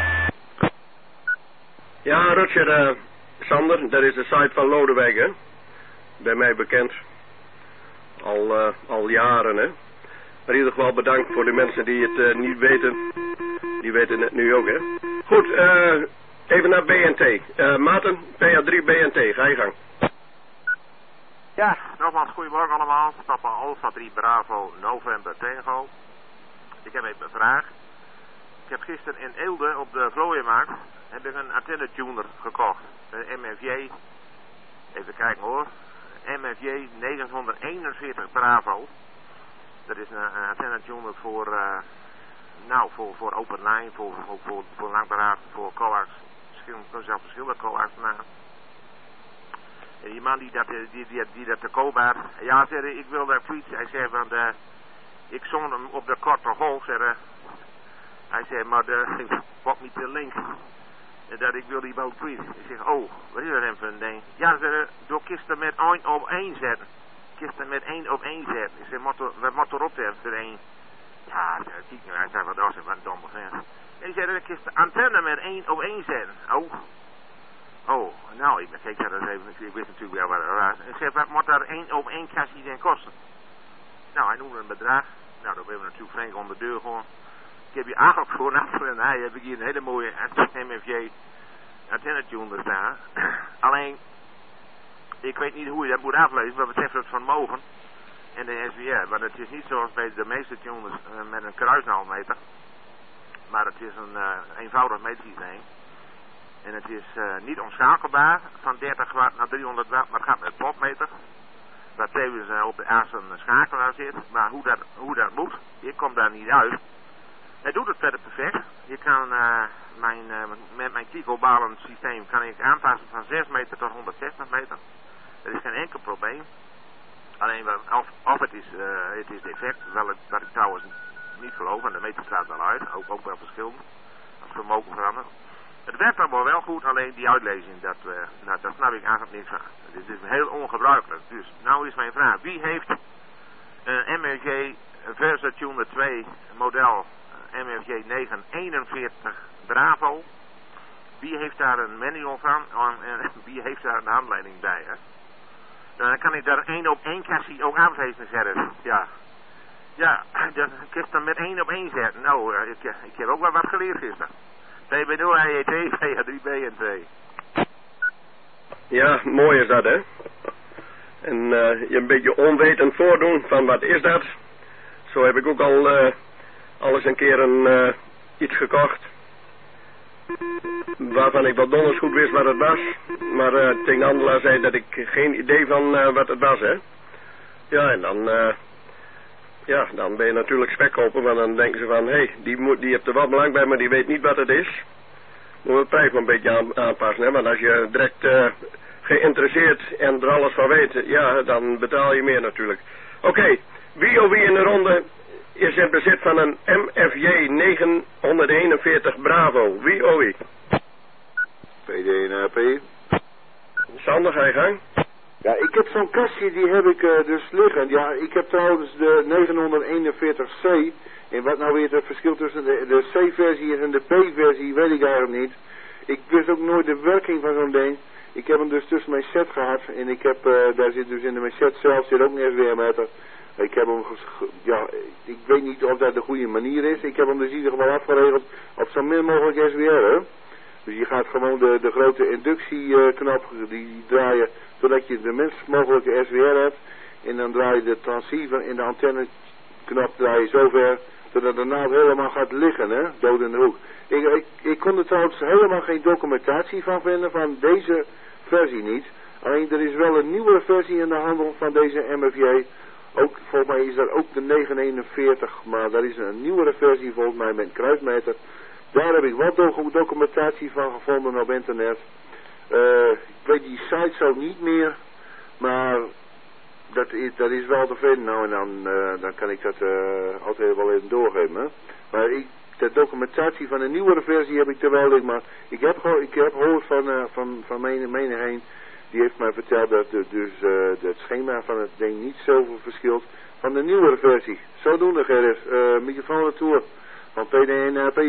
Ja, Roger, uh, Sander, dat is de site van Lodewijk, hè. Bij mij bekend. Al, uh, al jaren, hè. Maar in ieder geval bedankt voor de mensen die het uh, niet weten. Die weten het nu ook, hè. Goed, uh, even naar B N T. Uh, Maarten, P A drie B N T, ga je gang. Ja, nogmaals, goedemorgen allemaal. Papa Alpha drie Bravo November Tango. Ik heb even een vraag. Ik heb gisteren in Eelde op de Vlooienmarkt heb ik een antenne tuner gekocht. Een M F J. Even kijken hoor. M F J negenhonderdeenenveertig Bravo. Dat is een, een antenne tuner voor, uh, nou, voor, voor open line, voor, voor, voor, voor langberaad, voor coax. Misschien zelfs verschillende coax na. En die man die dat, die, die, die, die dat te koop had, ja, zei, ik wil daar fietsen. Hij zei van, de, ik zong hem op de korte golf, zei, hij zei, maar de, wat niet de link. En dat ik wil die wel tweeten. Ik zeg, oh, wat is dat dan voor een ding? Ja, zei, door kisten met één op één zetten. Kisten met één op één zetten. Ik zeg, wat moet erop hebben voor één? Ja, zei, kijk nou, hij zei, wat dat is, wat een domme vent. En ik zei, dat kist de antenne met één op één zetten. Oh. Oh, nou, ik keek dat eens even, ik wist natuurlijk wel wat het was. Ik zei, wat moet daar één op één kassie dan kosten? Nou, hij noemde een bedrag. Nou, dat hebben we natuurlijk flink om de deur gewoon. Ik heb hier eigenlijk voor en hij heb ik hier een hele mooie M F J antenne tuner staan. Alleen, ik weet niet hoe je dat moet aflezen wat betreft het vermogen en de S W R. Want het is niet zoals bij de meeste tuners uh, met een kruisnaalmeter. Maar het is een uh, eenvoudig meetsysteem. En het is uh, niet omschakelbaar van dertig watt naar driehonderd watt, maar het gaat met potmeter. Waar tevens uh, op de aas een schakelaar zit. Maar hoe dat, hoe dat moet, ik kom daar niet uit. Hij doet het verder perfect. Je kan uh, mijn, uh, met mijn Kiko-balend systeem kan ik aanpassen van zes meter tot honderdzestig meter. Dat is geen enkel probleem. Alleen of, of het, is, uh, het is defect, wel het, wat ik trouwens niet geloof, en de meter staat wel uit, ook, ook wel verschillend. Als vermogen veranderen. Het werkt allemaal wel goed, alleen die uitlezing, dat, uh, nou, daar snap ik eigenlijk niks van. Dit is heel ongebruikelijk. Dus, nou is mijn vraag, wie heeft een M F J Versa Tuner twee model M F J negenhonderdeenenveertig Bravo? Wie heeft daar een manual van en wie heeft daar een handleiding bij? Hè? Dan kan ik daar één op één kassie ook aanwijzen zetten. Ja, ja, dan kun je dan met één op één zetten. Nou, ik, ik heb ook wel wat geleerd gisteren. T B nul I E T, P A drie B en twee. Ja, mooi is dat, hè? En uh, je een beetje onwetend voordoen van wat is dat. Zo heb ik ook al uh, al eens een keer een, uh, iets gekocht. Waarvan ik wel donders goed wist wat het was. Maar uh, tegen de handelaar zei dat ik geen idee van uh, wat het was, hè. Ja, en dan... Uh, ja, dan ben je natuurlijk spekkoper. Want dan denken ze van... Hé, hey, die, moet, die heeft er wel belang bij, maar die weet niet wat het is. Moet je de prijs maar een beetje aan, aanpassen, hè. Want als je direct... Uh, geïnteresseerd en er alles van weet, ja, dan betaal je meer natuurlijk. Oké, okay. Wie of wie in de ronde is in bezit van een M F J negenhonderdeenenveertig Bravo? Wie of wie? P D N A P. Sander, ga je gang. Ja, ik heb zo'n kastje, die heb ik uh, dus liggen. Ja, ik heb trouwens de negenhonderdeenenveertig C. En wat nou weer het verschil tussen de, de C-versie is en de B-versie, weet ik eigenlijk niet. Ik wist ook nooit de werking van zo'n ding. Ik heb hem dus tussen mijn set gehad en ik heb, uh, daar zit dus in de mijn set zelf zit ook een S W R-meter. Ik heb hem, ja, ik weet niet of dat de goede manier is. Ik heb hem dus in ieder geval afgeregeld op zo min mogelijk S W R, hè. Dus je gaat gewoon de, de grote inductieknop uh, die draaien, zodat je de minst mogelijke S W R hebt. En dan draai je de transceiver in de antenneknop draai je zover, zodat de naald helemaal gaat liggen, hè, dood in de hoek. Ik, ik, ik kon er trouwens helemaal geen documentatie van vinden, van deze versie niet. Alleen er is wel een nieuwere versie in de handel van deze M F J. Ook, volgens mij is dat ook de negenhonderdeenenveertig, maar daar is een nieuwere versie volgens mij met kruismeter. Daar heb ik wel doc documentatie van gevonden op internet. Uh, ik weet die site zo niet meer, maar dat is, dat is wel te vinden. Nou en dan, uh, dan kan ik dat uh, altijd wel even doorgeven. Hè? Maar ik, de documentatie van een nieuwere versie heb ik er wel in, maar ik heb, ik heb gehoord van, uh, van, van mijn mening heen, die heeft mij verteld dat de, dus, uh, het schema van het ding niet zoveel verschilt van de nieuwere versie. Zodoende, Gerrit, uh, microfoon retour van P D N A P.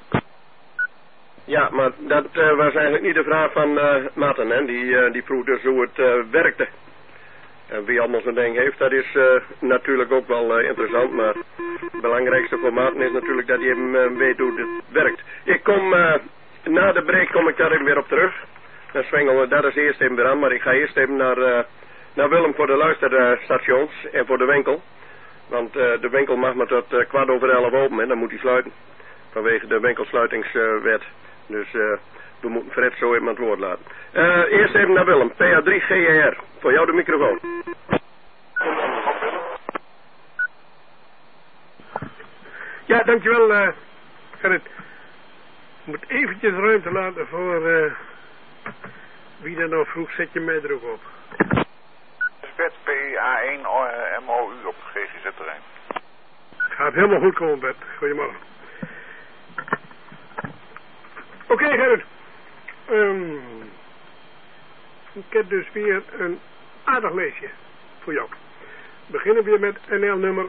Ja, maar dat uh, was eigenlijk niet de vraag van uh, Maarten, hè. Die, uh, die vroeg dus hoe het uh, werkte. En wie allemaal zo'n ding heeft, dat is uh, natuurlijk ook wel uh, interessant, maar het belangrijkste voor Maarten is natuurlijk dat hij hem uh, weet hoe het werkt. Ik kom, uh, na de break kom ik daar even weer op terug. Dan zwengelen we dat is eerst even weer aan, maar ik ga eerst even naar, uh, naar Willem voor de luisterstations en voor de winkel. Want uh, de winkel mag maar tot uh, kwart over elf open en dan moet hij sluiten. Vanwege de winkelsluitingswet. Uh, dus uh, we moeten Fred zo even aan het woord laten. Uh, eerst even naar Willem, P A drie G E R. Voor jou de microfoon. Ja, dankjewel uh, Gerrit. Ik moet eventjes ruimte laten voor uh, wie dan nou vroeg, zet je mij er ook op. Bert P A één M O U op G G Z-terrein. Gaat helemaal goed komen, Bert. Goedemorgen. Oké, okay, Gerrit. Um, ik heb dus weer een aardig leesje voor jou. We beginnen weer met N L nummer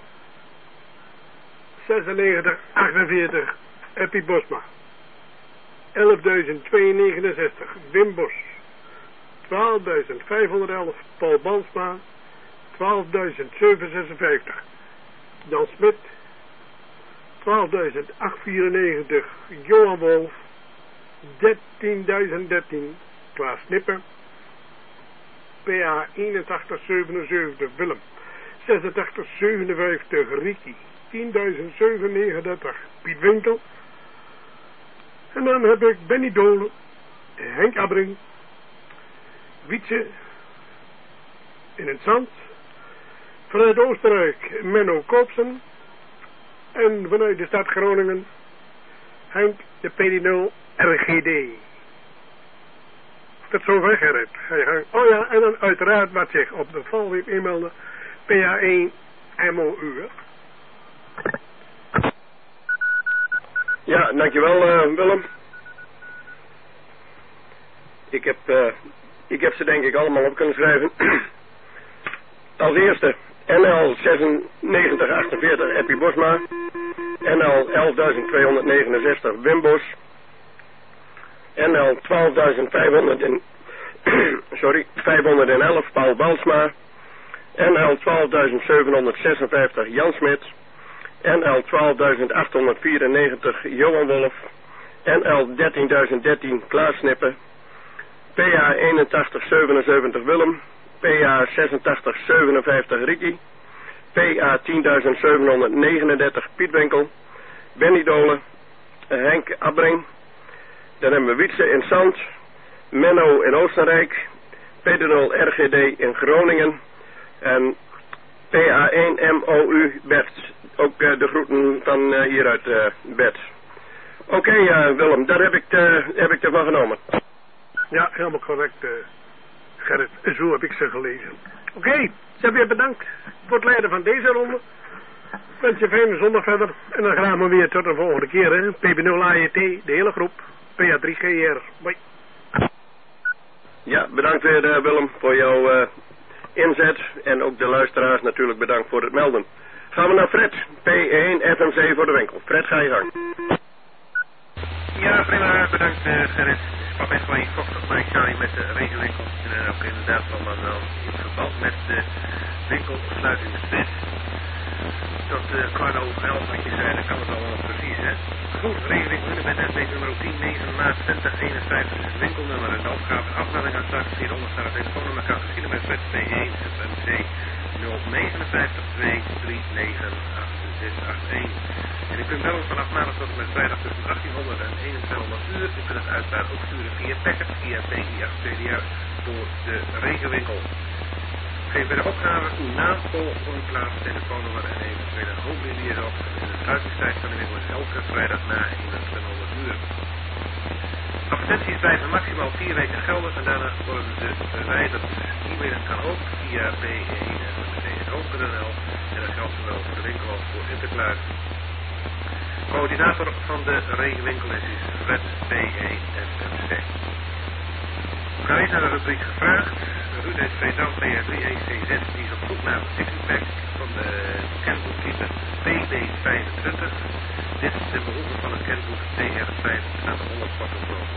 zesennegentig achtenveertig Epi Bosma. elfduizend tweehonderdnegenenzestig Wim Bos. twaalfduizend vijfhonderdelf Paul Bansma. twaalfduizend zevenhonderdzesenvijftig Jan Smit. twaalfduizend achthonderdvierennegentig Johan Wolf. dertienduizend dertien Klaas Snipper. P A eenentachtig zevenenzeventig Willem. zesentachtig zevenenvijftig Ricky. tienduizend zevenhonderdnegenendertig Piet Winkel. En dan heb ik Benny Dolen, Henk Abbring, Wietse in het zand. Vanuit Oostenrijk Menno Koopsen. En vanuit de stad Groningen Henk de P D nul R G D. Tot zover, Gerrit. Oh ja, en dan uiteraard wat zich op de valreep inmelden. P A één M O U. Ja, dankjewel uh, Willem. Ik heb, uh, ik heb ze denk ik allemaal op kunnen schrijven. Als eerste N L zesennegentig achtenveertig Epi Bosma. N L elfduizend tweehonderdnegenenzestig Wim Bos. N L twaalfduizend vijfhonderd en, sorry, vijfhonderdelf Paul Balsma. N L twaalfduizend zevenhonderdzesenvijftig Jan Smit. N L twaalfduizend achthonderdvierennegentig Johan Wolf. N L dertienduizend dertien Klaasnippen, P A eenentachtig zevenenzeventig Willem, P A zesentachtig zevenenvijftig Ricky, P A tienduizend zevenhonderdnegenendertig Pietwinkel, Benny Dolen, Henk Abbreng. Dan hebben we Wietse in Zand, Menno in Oostenrijk, P D nul R G D in Groningen en P A één M O U Bert. Ook uh, de groeten van uh, hieruit uh, Bert. Oké okay, uh, Willem, daar heb ik, uh, heb ik ervan genomen. Ja, helemaal correct uh, Gerrit. Zo heb ik ze gelezen. Oké, okay, zeg weer bedankt voor het leiden van deze ronde. Ik wens je een fijne zondag verder. En dan gaan we weer tot de volgende keer. Hè. P B nul A J T, de hele groep. P A drie G R. Bye. Ja, bedankt weer uh, Willem voor jouw uh, inzet. En ook de luisteraars natuurlijk bedankt voor het melden. Gaan we naar Fred. P één F M C voor de winkel. Fred, ga je gang. Ja, prima. Bedankt uh, Gerrit. Pap en gewoon vochtig bij Charlie met de regenwinkel. En uh, ook inderdaad van dan uh, in verband met de winkelsluiting de spits. Tot uh, kwart over elf moet je zijn, dan kan het allemaal precies, hè. Goed, regenwinkel in de bed, nummer tien negen maart twintig eenenvijftig is het winkelnummer. En de opgave afmelding aan straks vierhonderd staat het telefoonnummer kan geschieden met Fred P één F M C nul vijf negen twee drie negen acht zes acht een. En u kunt bellen vanaf maandag tot en met vrijdag tussen achttienhonderd en eenentwintighonderd uur. U kunt het uiteraard ook sturen via packet, via P I acht C D R voor de regenwinkel. Geef bij de opgave uw naam, woonplaats, telefoonnummer en eventuele hoofdlinie erop. En de sluitingstijd van de winkel is elke vrijdag na eenentwintighonderd uur. Advertenties blijven maximaal vier weken geldig en daarna worden ze verwijderd. E-mailen kan ook via p één f m c punt n l en dat geldt zowel voor de winkel als voor Interklaar. Coördinator van de regenwinkel is Fred P één F M C. We gaan eens naar de rubriek gevraagd. Ruud heeft Vreedam P R drie E C Z die is op zoek naar een sixpack van de kenboektype P D vijfentwintig. Dit is de behoefte van het kenboek T R vijf aan de honderd portofoon.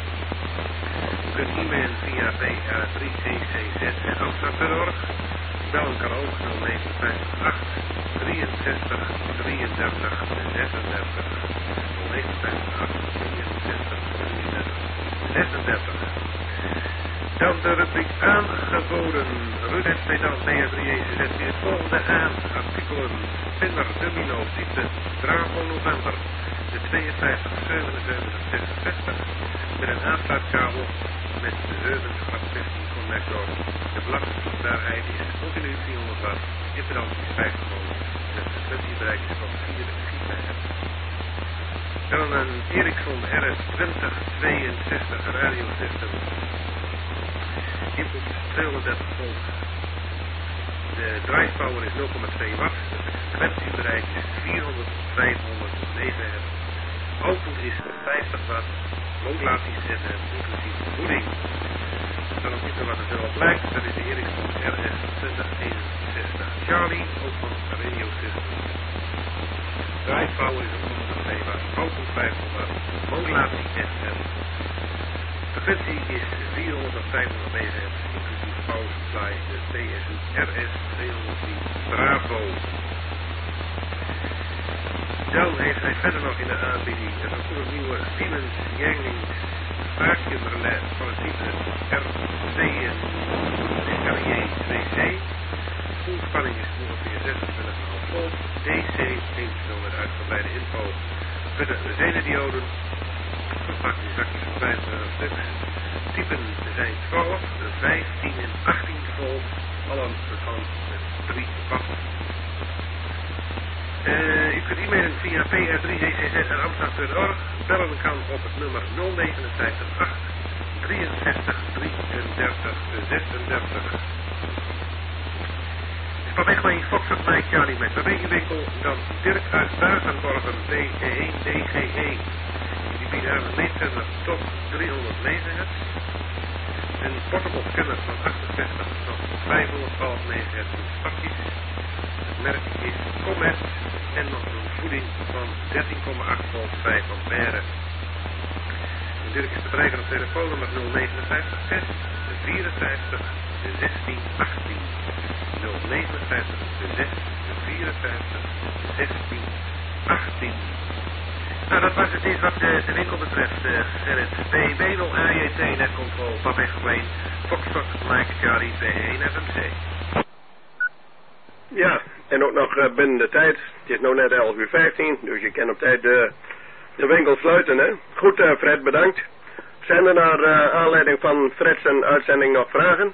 U kunt e-mailen via P R drie E C Z en Amsterdam punt org. Bellen kan ook nul negen vijf acht drieënzestig drieëndertig zesendertig nul negen vijf acht drieënzestig drieëndertig zesendertig. Dan de rubriek aangeboden. Rudet Medan P R drie E C Z in het volgende aan. Artikelen Spinner Domino type Bravo November. De tweeënvijftig zevenenzeventig zesenzestig. Met een aansluitkabel met de zeven vijftien connector. De belastingbaarheid is continu vierhonderd watt. Impedantie is vijftig volt. De frequentiebereik is van vier megahertz. Dan een Ericsson R S twintig tweeënzestig radio system. Input tweehonderddertig volt. De drive power is nul komma twee watt. De frequentiebereik is vierhonderd tot vijfhonderd megahertz. Output is vijftig watt. Modulatie en inclusief voeding. Dan nog niet meer wat het erop lijkt. Dat is de Ericsson R S twintig eenenzestig Charlie. Ook van radio system. Drive power is nul komma twee watt. Output vijfhonderd watt. Modulatie F M. Frequentie is vierhonderd tot vijfhonderd megahertz, inclusief power supply, de P S U R S tweehonderdtien Bravo. Dan heeft hij verder nog in de aanbieding een nieuwe Siemens Yang vacuum relais van het type R twee C. Spoelspanning is ongeveer zesentwintig komma vijf volt, D C, eventueel met uitgebreide info. Verder de zenedioden. Verpakt in zakjes van vijfentwintig stuks. Typen zijn twaalf, vijftien en achttien volt. Allen van drie watt. Uh, u kunt e-mailen via P R drie E C Z en Amsterdam punt org. Bellen kan op het nummer nul negen vijf acht drieënzestig drieëndertig zesendertig. Van Wegweg Foxtrot Mike Charlie met de regenwinkel. Dan Dirk uit Buigenborgen D één D G E. Die bieden aan een meetzender tot driehonderd megahertz. Een portable scanner van achtenzestig tot vijfhonderdtwaalf megahertz in stapjes. Het merk is Comet en nog een voeding van dertien komma acht volt vijf ampère. En Dirk is te bereiken op telefoonnummer nul negen vijf zes vierenvijftig zestien achttien. nul negen vijf zes vierenvijftig zestien achttien. Nou, dat was het niet wat de, de winkel betreft, uh, Gerrit. B B nul A J T, netcontrol, Papa Echo Foxtrot, Mike, Charlie, B één F M C. Ja, en ook nog uh, binnen de tijd. Het is nu net elf uur vijftien, dus je kan op tijd de, de winkel sluiten, hè. Goed, uh, Fred, bedankt. Zijn er naar uh, aanleiding van Fred's uitzending nog vragen?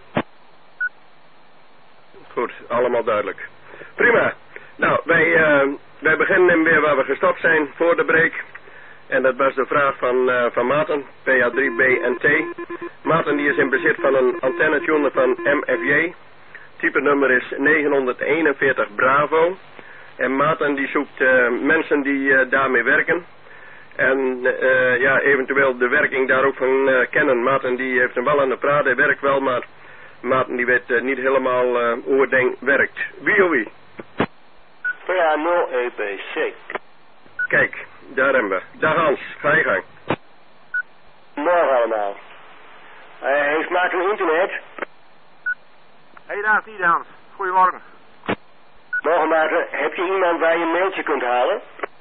Goed, allemaal duidelijk. Prima. Nou, wij, uh, wij beginnen weer waar we gestopt zijn voor de break. En dat was de vraag van, uh, van Maarten, P A drie B en T. Maarten die is in bezit van een antenne-tuner van M F J. Type nummer is negenhonderdeenenveertig Bravo. En Maarten die zoekt uh, mensen die uh, daarmee werken. En uh, ja, eventueel de werking daar ook van uh, kennen. Maarten die heeft hem wel aan de praat, hij werkt wel, maar Maarten die weet uh, niet helemaal uh, hoe het ding werkt. Wie of wie? P A nul E B C. Kijk, daar hebben we. Dag Hans, ga je gang. Morgen allemaal. Hij heeft Maarten internet. Hé, hey, daar is die Hans. Goedemorgen. Morgen Maarten, heb je iemand waar je een mailtje kunt halen?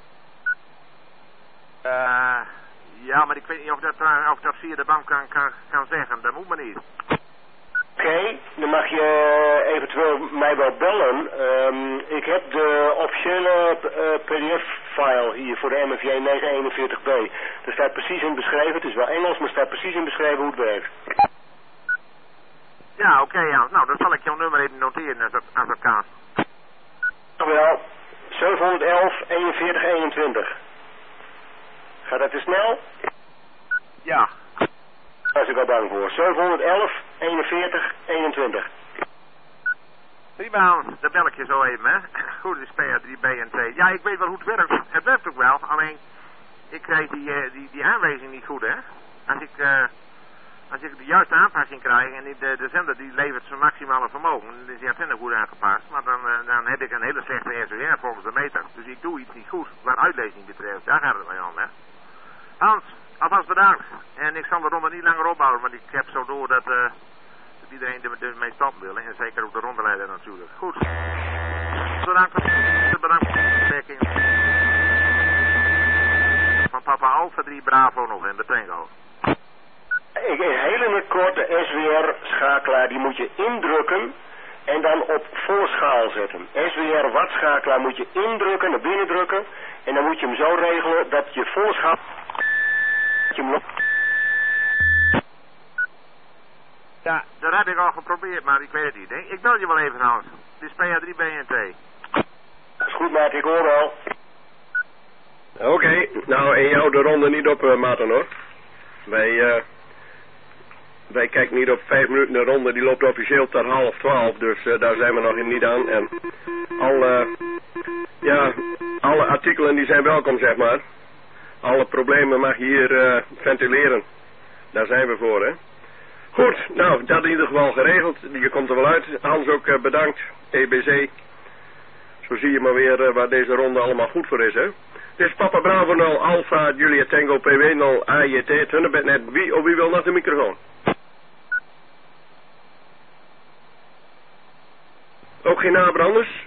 Eh, uh, ja, maar ik weet niet of dat, uh, of dat via de bank kan, kan, kan zeggen. Dat moet maar niet. Oké, okay, dan mag je eventueel mij wel bellen. Um, ik heb de officiële uh, P D F-file hier voor de M F J negenhonderdeenenveertig B. Er staat precies in beschreven, het is wel Engels, maar er staat precies in beschreven hoe het werkt. Ja, oké, okay, Hans. Nou, dan zal ik jouw nummer even noteren als dat, als dat kan. Wel, zevenhonderdelf eenenveertig eenentwintig. Gaat dat te snel? Ja. Daar was ik al bang voor. zevenhonderdelf eenenveertig eenentwintig. Prima, Hans. Dan bel ik je zo even, hè. Goed, het is P A drie B en T. Ja, ik weet wel hoe het werkt. Het werkt ook wel, alleen ik krijg die, uh, die, die aanwijzing niet goed, hè. Als ik, uh, als ik de juiste aanpassing krijg en die, de, de zender die levert zijn maximale vermogen, dan is die antenne goed aangepast, maar dan, uh, dan heb ik een hele slechte S W R volgens de meter. Dus ik doe iets niet goed, wat uitlezing betreft. Daar gaat het mij om, hè. Hans, alvast bedankt. En ik zal de ronde niet langer opbouwen, want ik heb zo door dat, uh, dat iedereen ermee stoppen wil. En zeker ook de rondeleider natuurlijk. Goed. Bedankt voor de opmerking. Van Papa Alpha drie Bravo November Tango. Ik, een hele korte S W R-schakelaar, die moet je indrukken en dan op voorschaal zetten. S W R-wattschakelaar moet je indrukken, naar binnen drukken en dan moet je hem zo regelen dat je voorschaal... Dat je hem... Ja, dat heb ik al geprobeerd, maar ik weet het niet. Hè? Ik bel je wel even, Hans. Het is P A drie B en T. Dat is goed, maat, ik hoor wel. Oké, okay. Nou, en jou de ronde niet op, uh, Maarten, hoor. Wij, uh, wij kijken niet op vijf minuten de ronde, die loopt officieel tot half twaalf, dus uh, daar zijn we nog niet aan. En alle, ja, alle artikelen die zijn welkom, zeg maar. Alle problemen mag je hier uh, ventileren. Daar zijn we voor, hè. Goed, nou, dat in ieder geval geregeld. Je komt er wel uit. Hans ook uh, bedankt. E B C. Zo zie je maar weer uh, waar deze ronde allemaal goed voor is, hè. Dit is Papa Bravo nul, Alpha, Julia Tango, P W nul, A J T, het Hunnebed net. Wie of wie wil naar de microfoon? Ook geen nabranders?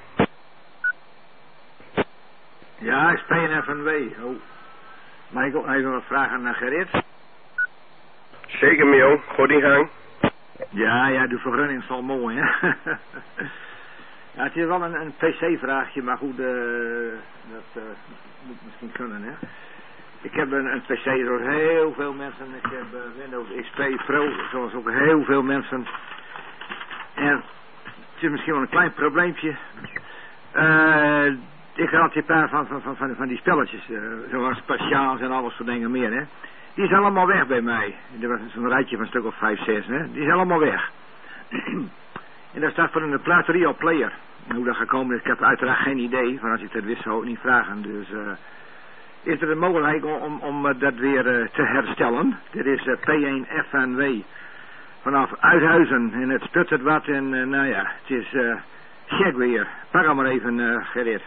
Ja, is P N F N W. Oh. Mag ik ook even wat vragen naar Gerrit? Zeker, Mio. Goed in gang. Ja, ja, de vergunning is wel mooi, hè. Ja, het is wel een, een P C-vraagje, maar goed, uh, dat uh, moet misschien kunnen, hè. Ik heb een, een P C door heel veel mensen. Ik heb uh, Windows X P Pro, zoals ook heel veel mensen. En het is misschien wel een klein probleempje. Uh, ik had een paar van, van, van, van die spelletjes, uh, zoals Speciaals en alles soort dingen meer, hè. Die is allemaal weg bij mij. Er was zo'n rijtje van een stuk of vijf, zes, hè. Die is allemaal weg. En daar staat voor een Platerio Player. En hoe dat gekomen is, ik heb uiteraard geen idee. Van als ik dat wist, zou ik niet vragen. Dus uh, is er een mogelijkheid om, om, om uh, dat weer uh, te herstellen? Dit is uh, P één F N W. Vanaf Uithuizen. En het sputtert wat. En uh, nou ja, het is uh, gek weer. Pak hem maar even, uh, Gerrit.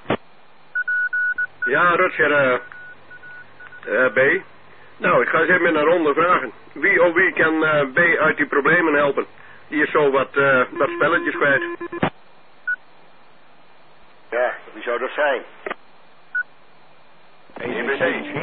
Ja, Rutger, uh, uh, B. Nou, ik ga eens even in een ronde vragen. Wie of wie kan uh, B uit die problemen helpen? Die is zo wat, uh, wat spelletjes kwijt. Ja, wie zou dat zijn? E B C.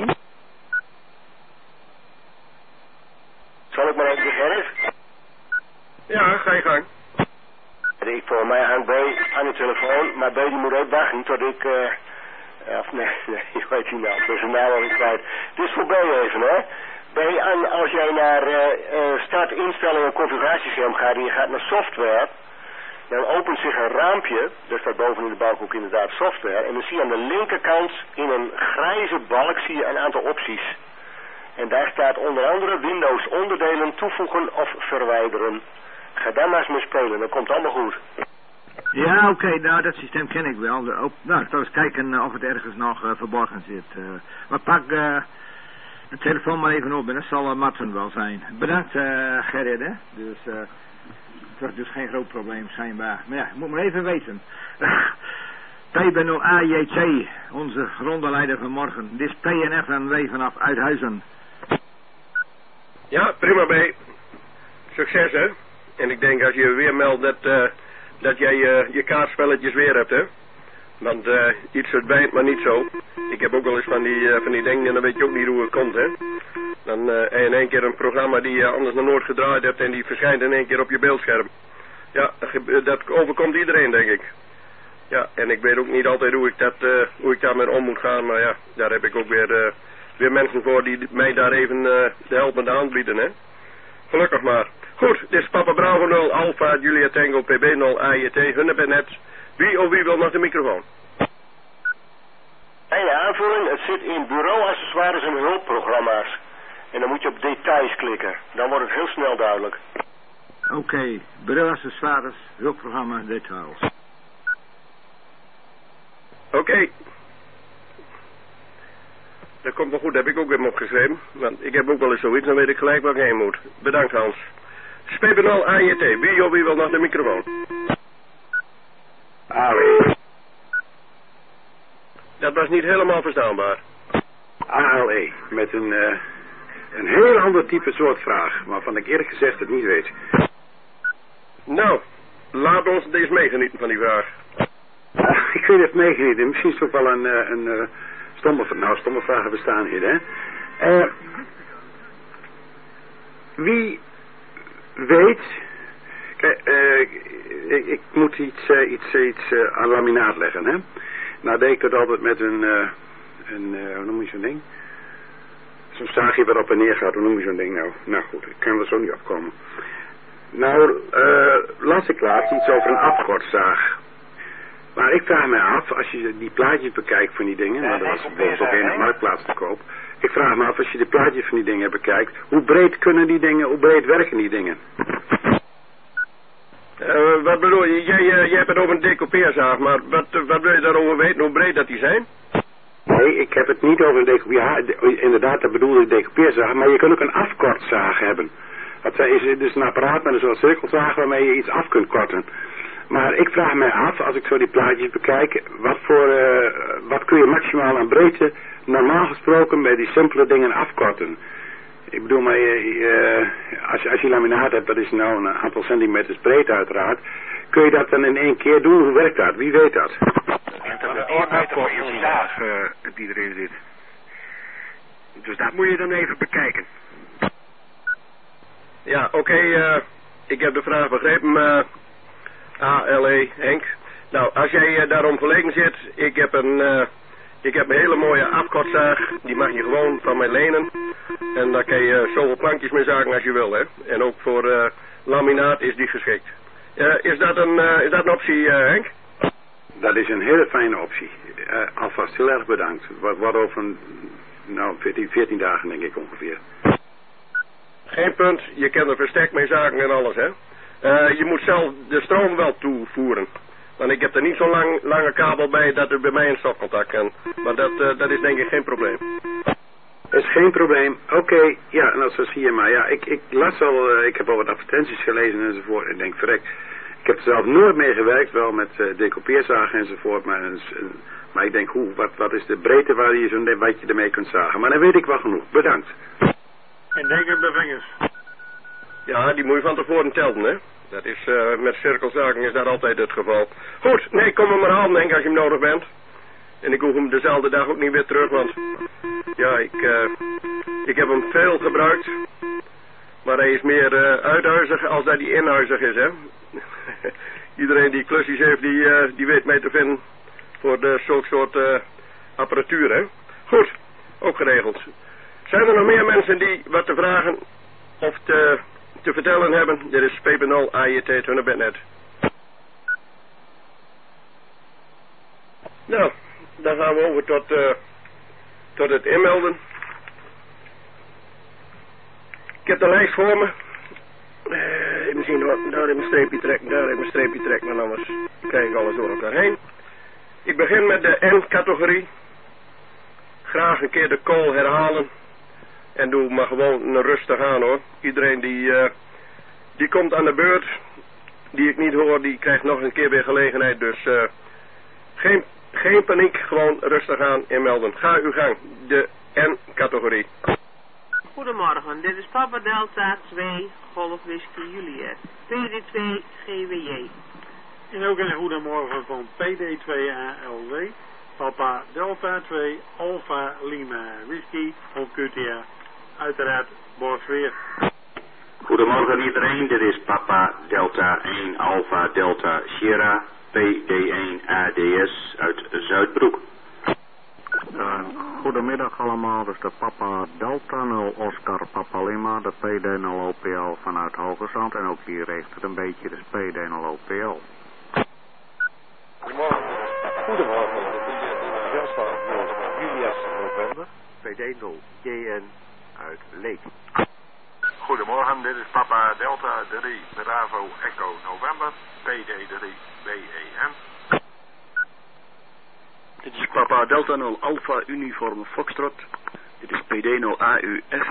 A B die moet ook wachten tot ik... Uh, of nee, nee, je weet niet nou, ik ben zijn naam alweer kwijt. Het is voor B even, hè. B, als jij naar uh, uh, start, instellingen en configuratiescherm gaat en je gaat naar software... Dan opent zich een raampje, er staat boven in de balk ook inderdaad software. En dan zie je aan de linkerkant in een grijze balk zie je een aantal opties. En daar staat onder andere Windows onderdelen toevoegen of verwijderen. Ga daar maar eens mee spelen, dan komt het allemaal goed. Ja, oké, okay, nou dat systeem ken ik wel. De, op, nou, ik zal eens kijken uh, of het ergens nog uh, verborgen zit. Uh, maar pak uh, de telefoon maar even op en dat zal uh, Martin wel zijn. Bedankt uh, Gerrit, hè. Dus... Uh, dat is dus geen groot probleem, schijnbaar. Maar ja, je moet maar even weten. P B nul A J C, onze rondeleider van morgen. Dit is P N F N W vanaf Uithuizen. Ja, prima B. Succes, hè. En ik denk als je weer meldt dat, uh, dat jij uh, je kaartspelletjes weer hebt, hè. Want uh, iets verdwijnt, maar niet zo. Ik heb ook wel eens van die, uh, van die dingen en dan weet je ook niet hoe het komt, hè. Dan uh, in één keer een programma die je uh, anders nog nooit gedraaid hebt en die verschijnt in één keer op je beeldscherm. Ja, dat, dat overkomt iedereen, denk ik. Ja, en ik weet ook niet altijd hoe ik, dat, uh, hoe ik daarmee om moet gaan, maar ja, daar heb ik ook weer, uh, weer mensen voor die mij daar even uh, de helpende hand bieden, hè. Gelukkig maar. Goed, dit is Papa Bravo nul, Alpha, Julia Tango, P B nul, A J T, Hunnebenet. Wie of wie wil nog de microfoon? Een aanvulling, het zit in bureauaccessoires en hulpprogramma's. En dan moet je op details klikken. Dan wordt het heel snel duidelijk. Oké, okay. Bureauaccessoires, hulpprogramma, details. Oké. Okay. Dat komt wel goed, dat heb ik ook weer opgeschreven. Want ik heb ook wel eens zoiets, dan weet ik gelijk waar ik heen moet. Bedankt Hans. P B nul A J T, wie of wie wil nog de microfoon? Ali. Dat was niet helemaal verstaanbaar. A L E, met een, uh, een heel ander type soort vraag, waarvan ik eerlijk gezegd het niet weet. Nou, laat ons eens meegenieten van die vraag. Uh, ik weet het meegenieten, misschien is het ook wel een, uh, een uh, stomme, nou stomme vragen bestaan hier, hè. Uh, wie weet... Kijk, uh, ik, ik moet iets, uh, iets, iets uh, aan laminaat leggen, hè. Nou deed ik dat altijd met een, uh, een uh, hoe noem je zo'n ding? Zo'n zaagje waarop en neer gaat, hoe noem je zo'n ding nou? Nou goed, ik kan er zo niet afkomen. Nou, uh, las ik laatst iets over een afkortzaag. Maar ik vraag me af, als je die plaatjes bekijkt van die dingen, nou, dat was bijvoorbeeld ook in de marktplaats te koop. Ik vraag me af, als je de plaatjes van die dingen bekijkt, hoe breed kunnen die dingen, hoe breed werken die dingen? Uh, wat bedoel je? Jij, uh, jij hebt het over een decoupeerzaag, maar wat, uh, wat wil je daarover weten? Hoe breed dat die zijn? Nee, ik heb het niet over een decoupeerzaag. Ja, inderdaad, dat bedoelde ik decoupeerzaag, maar je kunt ook een afkortzaag hebben. Dat is dus een apparaat met een soort cirkelzaag waarmee je iets af kunt korten. Maar ik vraag mij af, als ik zo die plaatjes bekijk, wat voor, uh, wat kun je maximaal aan breedte normaal gesproken bij die simpele dingen afkorten? Ik bedoel, maar uh, als, je, als je laminaat hebt, dat is nou een aantal centimeters breed uiteraard. Kun je dat dan in één keer doen? Hoe werkt dat? Wie weet dat? Dat is één afkortzaag uh, die erin zit. Dus dat moet je dan even bekijken. Ja, oké, okay, uh, ik heb de vraag begrepen, uh, A L E, Henk. Nou, als jij uh, daarom gelegen zit, ik heb een... Uh, Ik heb een hele mooie afkortzaag, die mag je gewoon van mij lenen. En daar kan je zoveel plankjes mee zagen als je wil, hè. En ook voor uh, laminaat is die geschikt. Uh, is, dat een, uh, is dat een optie, uh, Henk? Dat is een hele fijne optie. Uh, alvast heel erg bedankt. Wat, wat over een, nou, veertien, veertien dagen denk ik ongeveer. Geen punt, je kan er verstek mee zagen en alles, hè. Uh, je moet zelf de stroom wel toevoeren. Want ik heb er niet zo'n lang, lange kabel bij dat er bij mij een stopcontact kan. Maar dat, uh, dat is denk ik geen probleem. Dat is geen probleem. Oké, okay. Ja, nou zo zie je maar. Ja, ik, ik las al, uh, ik heb al wat advertenties gelezen enzovoort. En ik denk, verrek, ik heb er zelf nooit mee gewerkt, wel met uh, decoupeerzagen enzovoort. Maar, uh, maar ik denk, hoe, wat, wat is de breedte waar je zo'n wat je ermee kunt zagen. Maar dan weet ik wel genoeg. Bedankt. En denk aan de vingers. Ja, die moet je van tevoren telden, hè. Dat is, uh, met cirkelzaken is dat altijd het geval. Goed, nee, kom hem maar halen, denk ik, als je hem nodig bent. En ik hoef hem dezelfde dag ook niet weer terug, want... Ja, ik, uh, ik heb hem veel gebruikt. Maar hij is meer uh, uithuizig als dat hij inhuizig is, hè. iedereen die klusjes heeft, die, uh, die weet mij te vinden voor de, zulk soort uh, apparatuur, hè. Goed, ook geregeld. Zijn er nog meer mensen die wat te vragen of te, te vertellen hebben? Dit is P B nul A J T tweehonderdnet. Nou, dan gaan we over tot, uh, tot het inmelden. Ik heb de lijst voor me. Uh, even zien, wat, daar even een streepje trekken, daar even een streepje trekken, en anders krijg ik alles door elkaar heen. Ik begin met de N-categorie. Graag een keer de call herhalen. En doe maar gewoon rustig aan, hoor. Iedereen die, uh, die komt aan de beurt, die ik niet hoor, die krijgt nog een keer weer gelegenheid. Dus uh, geen, geen paniek, gewoon rustig aan inmelden. Ga uw gang, de N-categorie. Goedemorgen, dit is Papa Delta twee, Golf Whisky Juliet, P D twee G W J. En ook een goedemorgen van P D twee A L W, Papa Delta twee, Alpha Lima Whisky van Q T A, uiteraard Borsweer. Goedemorgen iedereen, dit is Papa Delta één, Alpha Delta Sierra, P D één A D S uit Zuidbroek. Uh, goedemiddag allemaal, dus de Papa Delta nul Oscar Papa Lima, de P D nul O P L vanuit Hoogezand en ook hier regent het een beetje, dus P D nul O P L. Goedemorgen. Goedemorgen, dit is Welstar Julius November, P D nul J N uit Leek. Goedemorgen, dit is Papa Delta drie Bravo Echo November, P D drie B E N. Dit is Papa Delta nul Alpha Uniform Foxtrot. Dit is P D nul A U F.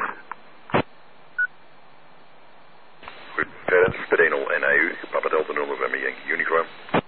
Goed, verder is P D nul N A U, Papa Delta nul November Yankee Uniform.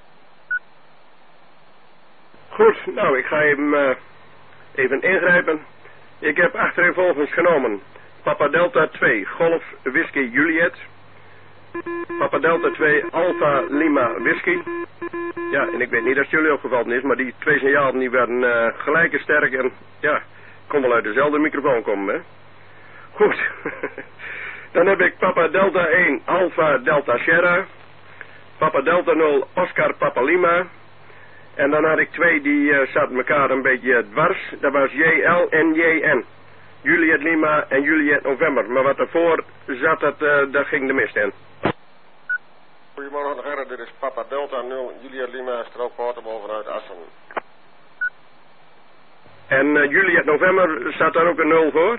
Goed, nou ik ga even, uh, even ingrijpen. Ik heb achtereenvolgens genomen Papa Delta twee Golf Whisky Juliet, Papa Delta twee Alpha Lima Whisky. Ja, en ik weet niet of het jullie opgevallen is, maar die twee signalen die werden uh, gelijk en sterk en ja, kon wel uit dezelfde microfoon komen, hè. Goed. Dan heb ik Papa Delta één Alpha Delta Sierra, Papa Delta nul Oscar Papa Lima. En dan had ik twee die uh, zaten elkaar een beetje dwars. Dat was J L en J N. Juliet Lima en Juliet November. Maar wat ervoor zat, dat, uh, daar ging de mist in. Goedemorgen heren, dit is Papa Delta nul, Juliet Lima, strook Portable vanuit Assen. En uh, Juliet November, staat daar ook een nul voor?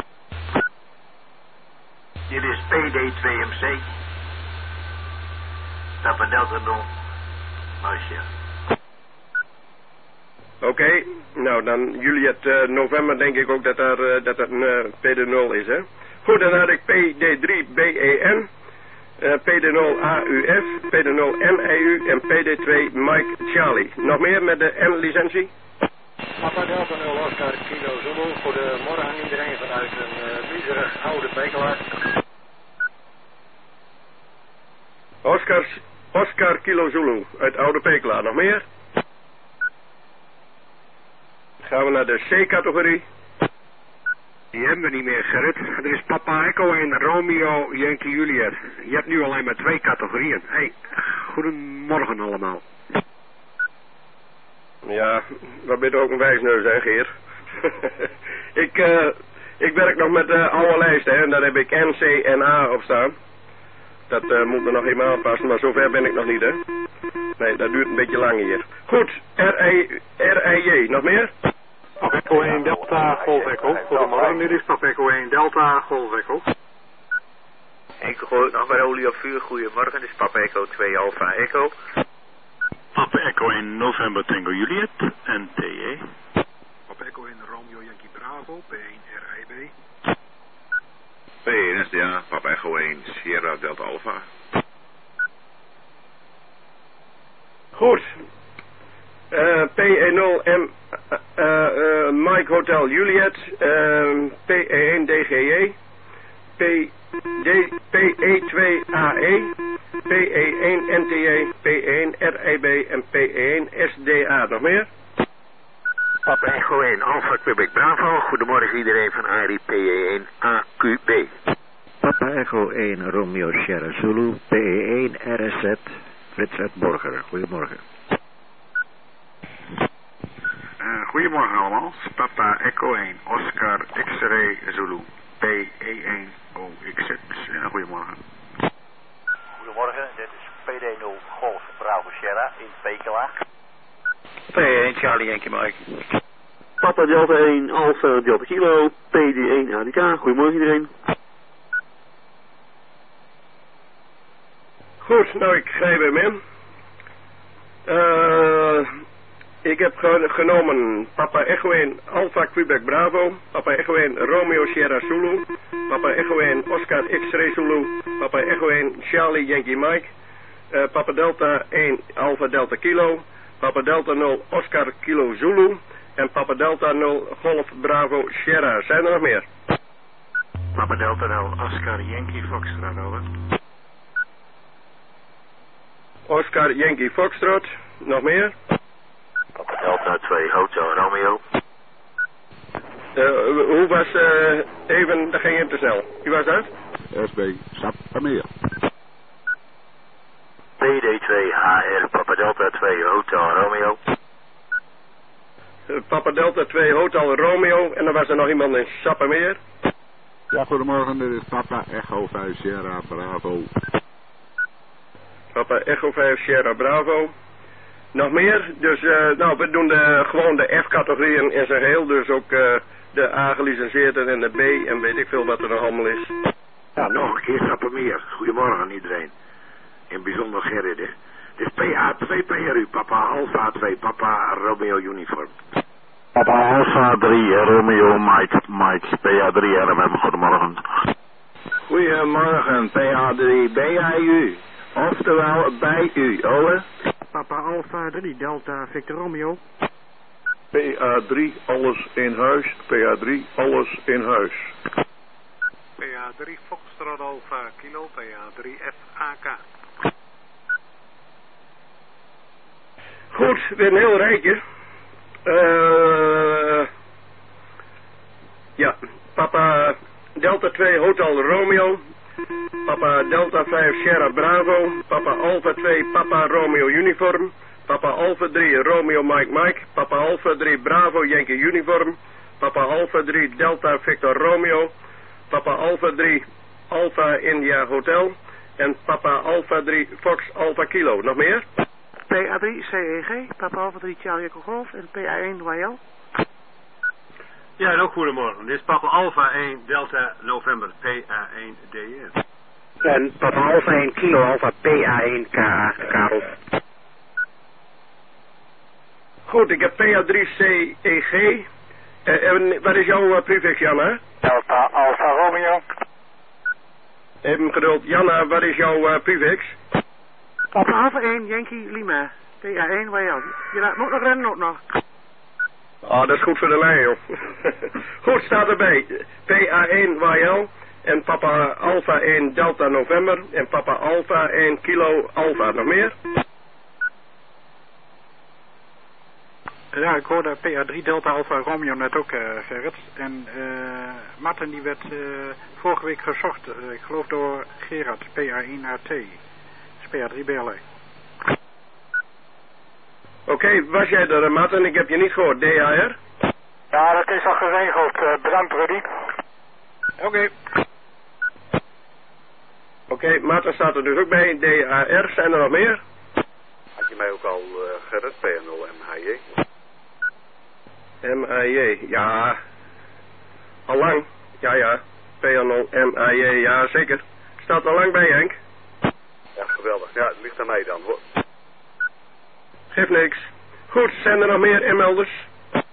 Dit is P D twee M C. Papa Delta nul, Marcia. Oké, okay, nou dan Juliet uh, November denk ik ook dat daar, uh, dat dat een uh, P D nul is, hè. Goed, dan had ik P D drie B E N. Uh, P D nul A U F, P D nul N E U en P D twee Mike Charlie. Nog meer met de N-licentie? Papa Delta nul Oscar Kilo Zulu. Goedemorgen iedereen vanuit een uh, miserig oude Pekelaar. Oscar, Oscar Kilo Zulu uit Oude Pekelaar. Nog meer? Gaan we naar de C-categorie. Die hebben we niet meer, Gerrit. Er is Papa Echo en Romeo Yankee Juliet. Je hebt nu alleen maar twee categorieën. Hey, goedemorgen allemaal. Ja, wat ben je ook een wijsneus, hè, Geer? ik, uh, ik werk nog met de oude lijst, hè, en daar heb ik N, C en A op staan. Dat uh, moet me nog even aanpassen, maar zover ben ik nog niet, hè. Nee, dat duurt een beetje lang hier. Goed, R I J, nog meer? Papa Echo één Delta Golf Echo. Goedemorgen, dit is Papa Echo één Delta Golf Echo. Ik gooi nog maar olie op vuur. Goedemorgen, dit is Papa Echo twee Alpha Echo. Papa Echo één November Tango Juliet, N T E. Papa Echo één Romeo Yankee Bravo, P één R I B. P één S D A, Papa Echo één Sierra Delta Alpha. Goed. Uh, P E nul M uh, uh, Mike Hotel Juliet, uh, P E één D G J, P, D, P E twee A E, P E één N T E, P één R I B en P één S D A. Nog meer? Papa Echo één Alpha Quebec Bravo. Goedemorgen iedereen van A R I P E één A Q B. Papa Echo één Romeo Sierra Zulu, P E één R S Z Frits uit Borger, goedemorgen. Uh, goedemorgen allemaal. Papa Echo één, Oscar X-ray Zulu, P E één O X X. Uh, goedemorgen. Goedemorgen, dit is P D nul Golf Bravo Sierra in Pekela. P één Charlie Yankee Mike. Papa Delta één Alpha Delta Kilo, P D één A D K. Goedemorgen iedereen. Goed, nou ik schrijf hem in. Uh, ik heb ge genomen Papa Echo één Alpha Quebec Bravo, Papa Echo één Romeo Sierra Zulu, Papa Echo één Oscar X-ray Zulu, Papa Echo één Charlie Yankee Mike, uh, Papa Delta één Alpha Delta Kilo, Papa Delta nul Oscar Kilo Zulu en Papa Delta nul Golf Bravo Sierra. Zijn er nog meer? Papa Delta nul Oscar Yankee Foxtrot, over. Oscar Yankee Foxtrot, nog meer? Papa Delta twee Hotel Romeo. Uh, hoe was, uh, even, dat ging hem te snel. Wie was dat? S B Sappemeer. P D twee H R Papa Delta twee Hotel Romeo. Uh, Papa Delta twee Hotel Romeo en dan was er nog iemand in Sappemeer. Ja, goedemorgen, dit is Papa Echo vijf Sierra Bravo. Papa Echo vijf Sierra Bravo. Nog meer, dus uh, nou, we doen de, gewoon de F-categorieën in zijn geheel, dus ook uh, de A-gelicenseerden en de B en weet ik veel wat er nog allemaal is. Ja, nog een keer Sappemeer. Goedemorgen iedereen. In bijzonder Gerrit, hè. Dit is P A twee P R U, Papa Alpha twee, Papa Romeo Uniform. Papa Alpha drie, Romeo Mike, Mike, P A drie R M M, goedemorgen. Goedemorgen, P A drie B I U, oftewel bij u, over. Papa Alpha drie, Delta Victor Romeo. P A drie, alles in huis, P A drie, alles in huis. P A drie, Foxtrot Alpha Kilo, P A drie F A K. Goed, weer een heel rijtje. Uh, ja, Papa Delta twee Hotel Romeo, Papa Delta vijf Sierra Bravo, Papa Alpha twee Papa Romeo Uniform, Papa Alpha drie Romeo Mike Mike, Papa Alpha drie Bravo Yankee Uniform, Papa Alpha drie Delta Victor Romeo, Papa Alpha drie Alpha India Hotel en Papa Alpha drie Fox Alpha Kilo. Nog meer? P A drie C E G, Papa Alpha drie Charlie Echo Golf en P A één Y L. Ja, en ook goedemorgen. Dit is Papa Alpha één Delta November P A één D S. En Papa Alpha één Kilo Alpha P A één K A, Karel. Goed, ik heb P A drie C E G. Uh, en wat is jouw uh, prefix, Janna? Delta Alpha Romeo. Even geduld. Janna, wat is jouw uh, prefix? Papa Alpha één Yankee Lima, P A één Y L. Je laat moet nog rennen ook nog. Ah, oh, dat is goed voor de lijn, joh. Goed, staat erbij. P A één Y L en Papa Alpha één Delta November en Papa Alpha één Kilo Alpha. Nog meer? Ja, ik hoorde P A drie Delta Alpha Romeo net ook, uh, Gerrit. En uh, Martin die werd uh, vorige week gezocht, uh, ik geloof door Gerard, P A één A T. Dus P A drie B L E. Oké, okay, was jij er, Martin? Ik heb je niet gehoord. D A R? Ja, dat is al geregeld. Uh, bedankt, Rudy. Oké. Okay. Oké, okay, Martin staat er dus ook bij. D A R, zijn er nog meer? Had je mij ook al, uh, Gerrit, P A nul M H J? M A J, ja. Allang. Ja, ja. P A nul M A J, ja, zeker. Staat al lang bij, Henk. Ja, geweldig. Ja, het ligt aan mij dan, hoor. Geeft niks. Goed, zijn er nog meer inmelders?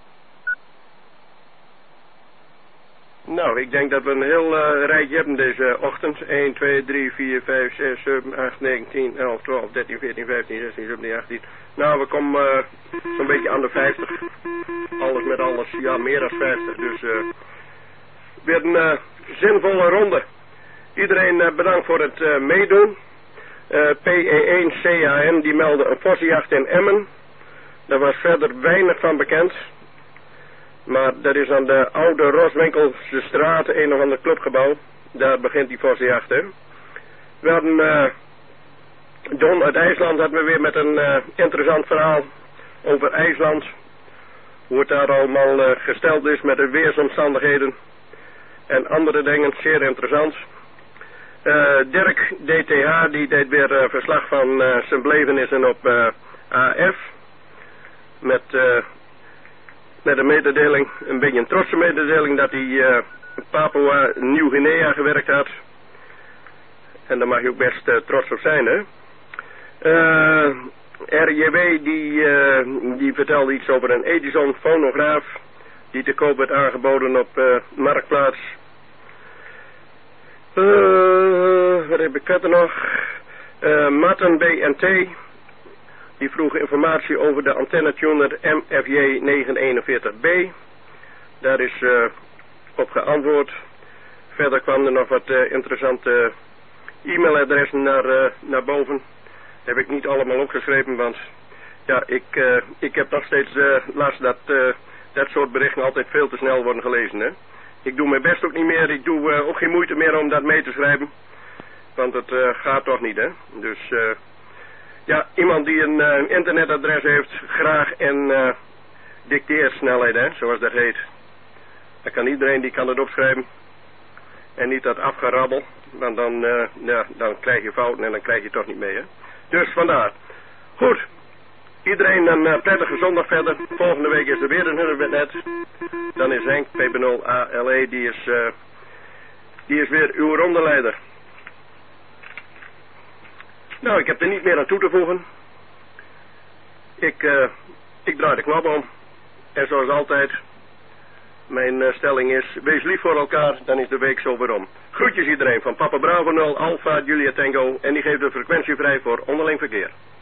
Nou, ik denk dat we een heel uh, rijtje hebben deze ochtend. een, twee, drie, vier, vijf, zes, zeven, acht, negen, tien, elf, twaalf, dertien, veertien, vijftien, zestien, zeventien, achttien. Nou, we komen uh, zo'n beetje aan de vijftig. Alles met alles, ja, meer dan vijftig. Dus uh, weer een uh, zinvolle ronde. Iedereen uh, bedankt voor het uh, meedoen. Uh, P E één C A M die meldde een vossenjacht in Emmen. Daar was verder weinig van bekend. Maar dat is aan de oude Roswinkelse straat, een of ander clubgebouw. Daar begint die vossenjacht, hè. We hadden uh, Don uit IJsland had me weer met een uh, interessant verhaal over IJsland. Hoe het daar allemaal uh, gesteld is met de weersomstandigheden en andere dingen, zeer interessant. Uh, Dirk D T H die deed weer uh, verslag van uh, zijn belevenissen op uh, A F. Met, uh, met een mededeling, een beetje een trotse mededeling dat hij uh, Papua Nieuw-Guinea gewerkt had. En daar mag je ook best uh, trots op zijn, hè. Uh, R J W die, uh, die vertelde iets over een Edison fonograaf die te koop werd aangeboden op uh, Marktplaats. Uh, wat heb ik verder nog? Uh, Martin B N T die vroeg informatie over de antennetuner M F J negenhonderdeenenveertig B. Daar is uh, op geantwoord. Verder kwam er nog wat uh, interessante e-mailadressen naar, uh, naar boven. Heb ik niet allemaal opgeschreven, want ja, ik, uh, ik heb nog steeds uh, last dat uh, dat soort berichten altijd veel te snel worden gelezen, hè. Ik doe mijn best ook niet meer, ik doe uh, ook geen moeite meer om dat mee te schrijven. Want het uh, gaat toch niet, hè. Dus uh, ja, iemand die een uh, internetadres heeft, graag en uh, dicteersnelheid, hè, zoals dat heet. Dan kan iedereen, die kan het opschrijven. En niet dat afgerabbel, want dan, uh, ja, dan krijg je fouten en dan krijg je het toch niet mee, hè. Dus vandaar. Goed. Iedereen een uh, prettige zondag verder. Volgende week is er weer een Hunebednet. Dan is Henk, P B nul A L E, die is, uh, die is weer uw rondeleider. Nou, ik heb er niet meer aan toe te voegen. Ik, uh, ik draai de knop om. En zoals altijd, mijn uh, stelling is, wees lief voor elkaar, dan is de week zo weer om. Groetjes iedereen van Papa Bravo nul, Alpha, Julia Tango, en die geeft de frequentie vrij voor onderling verkeer.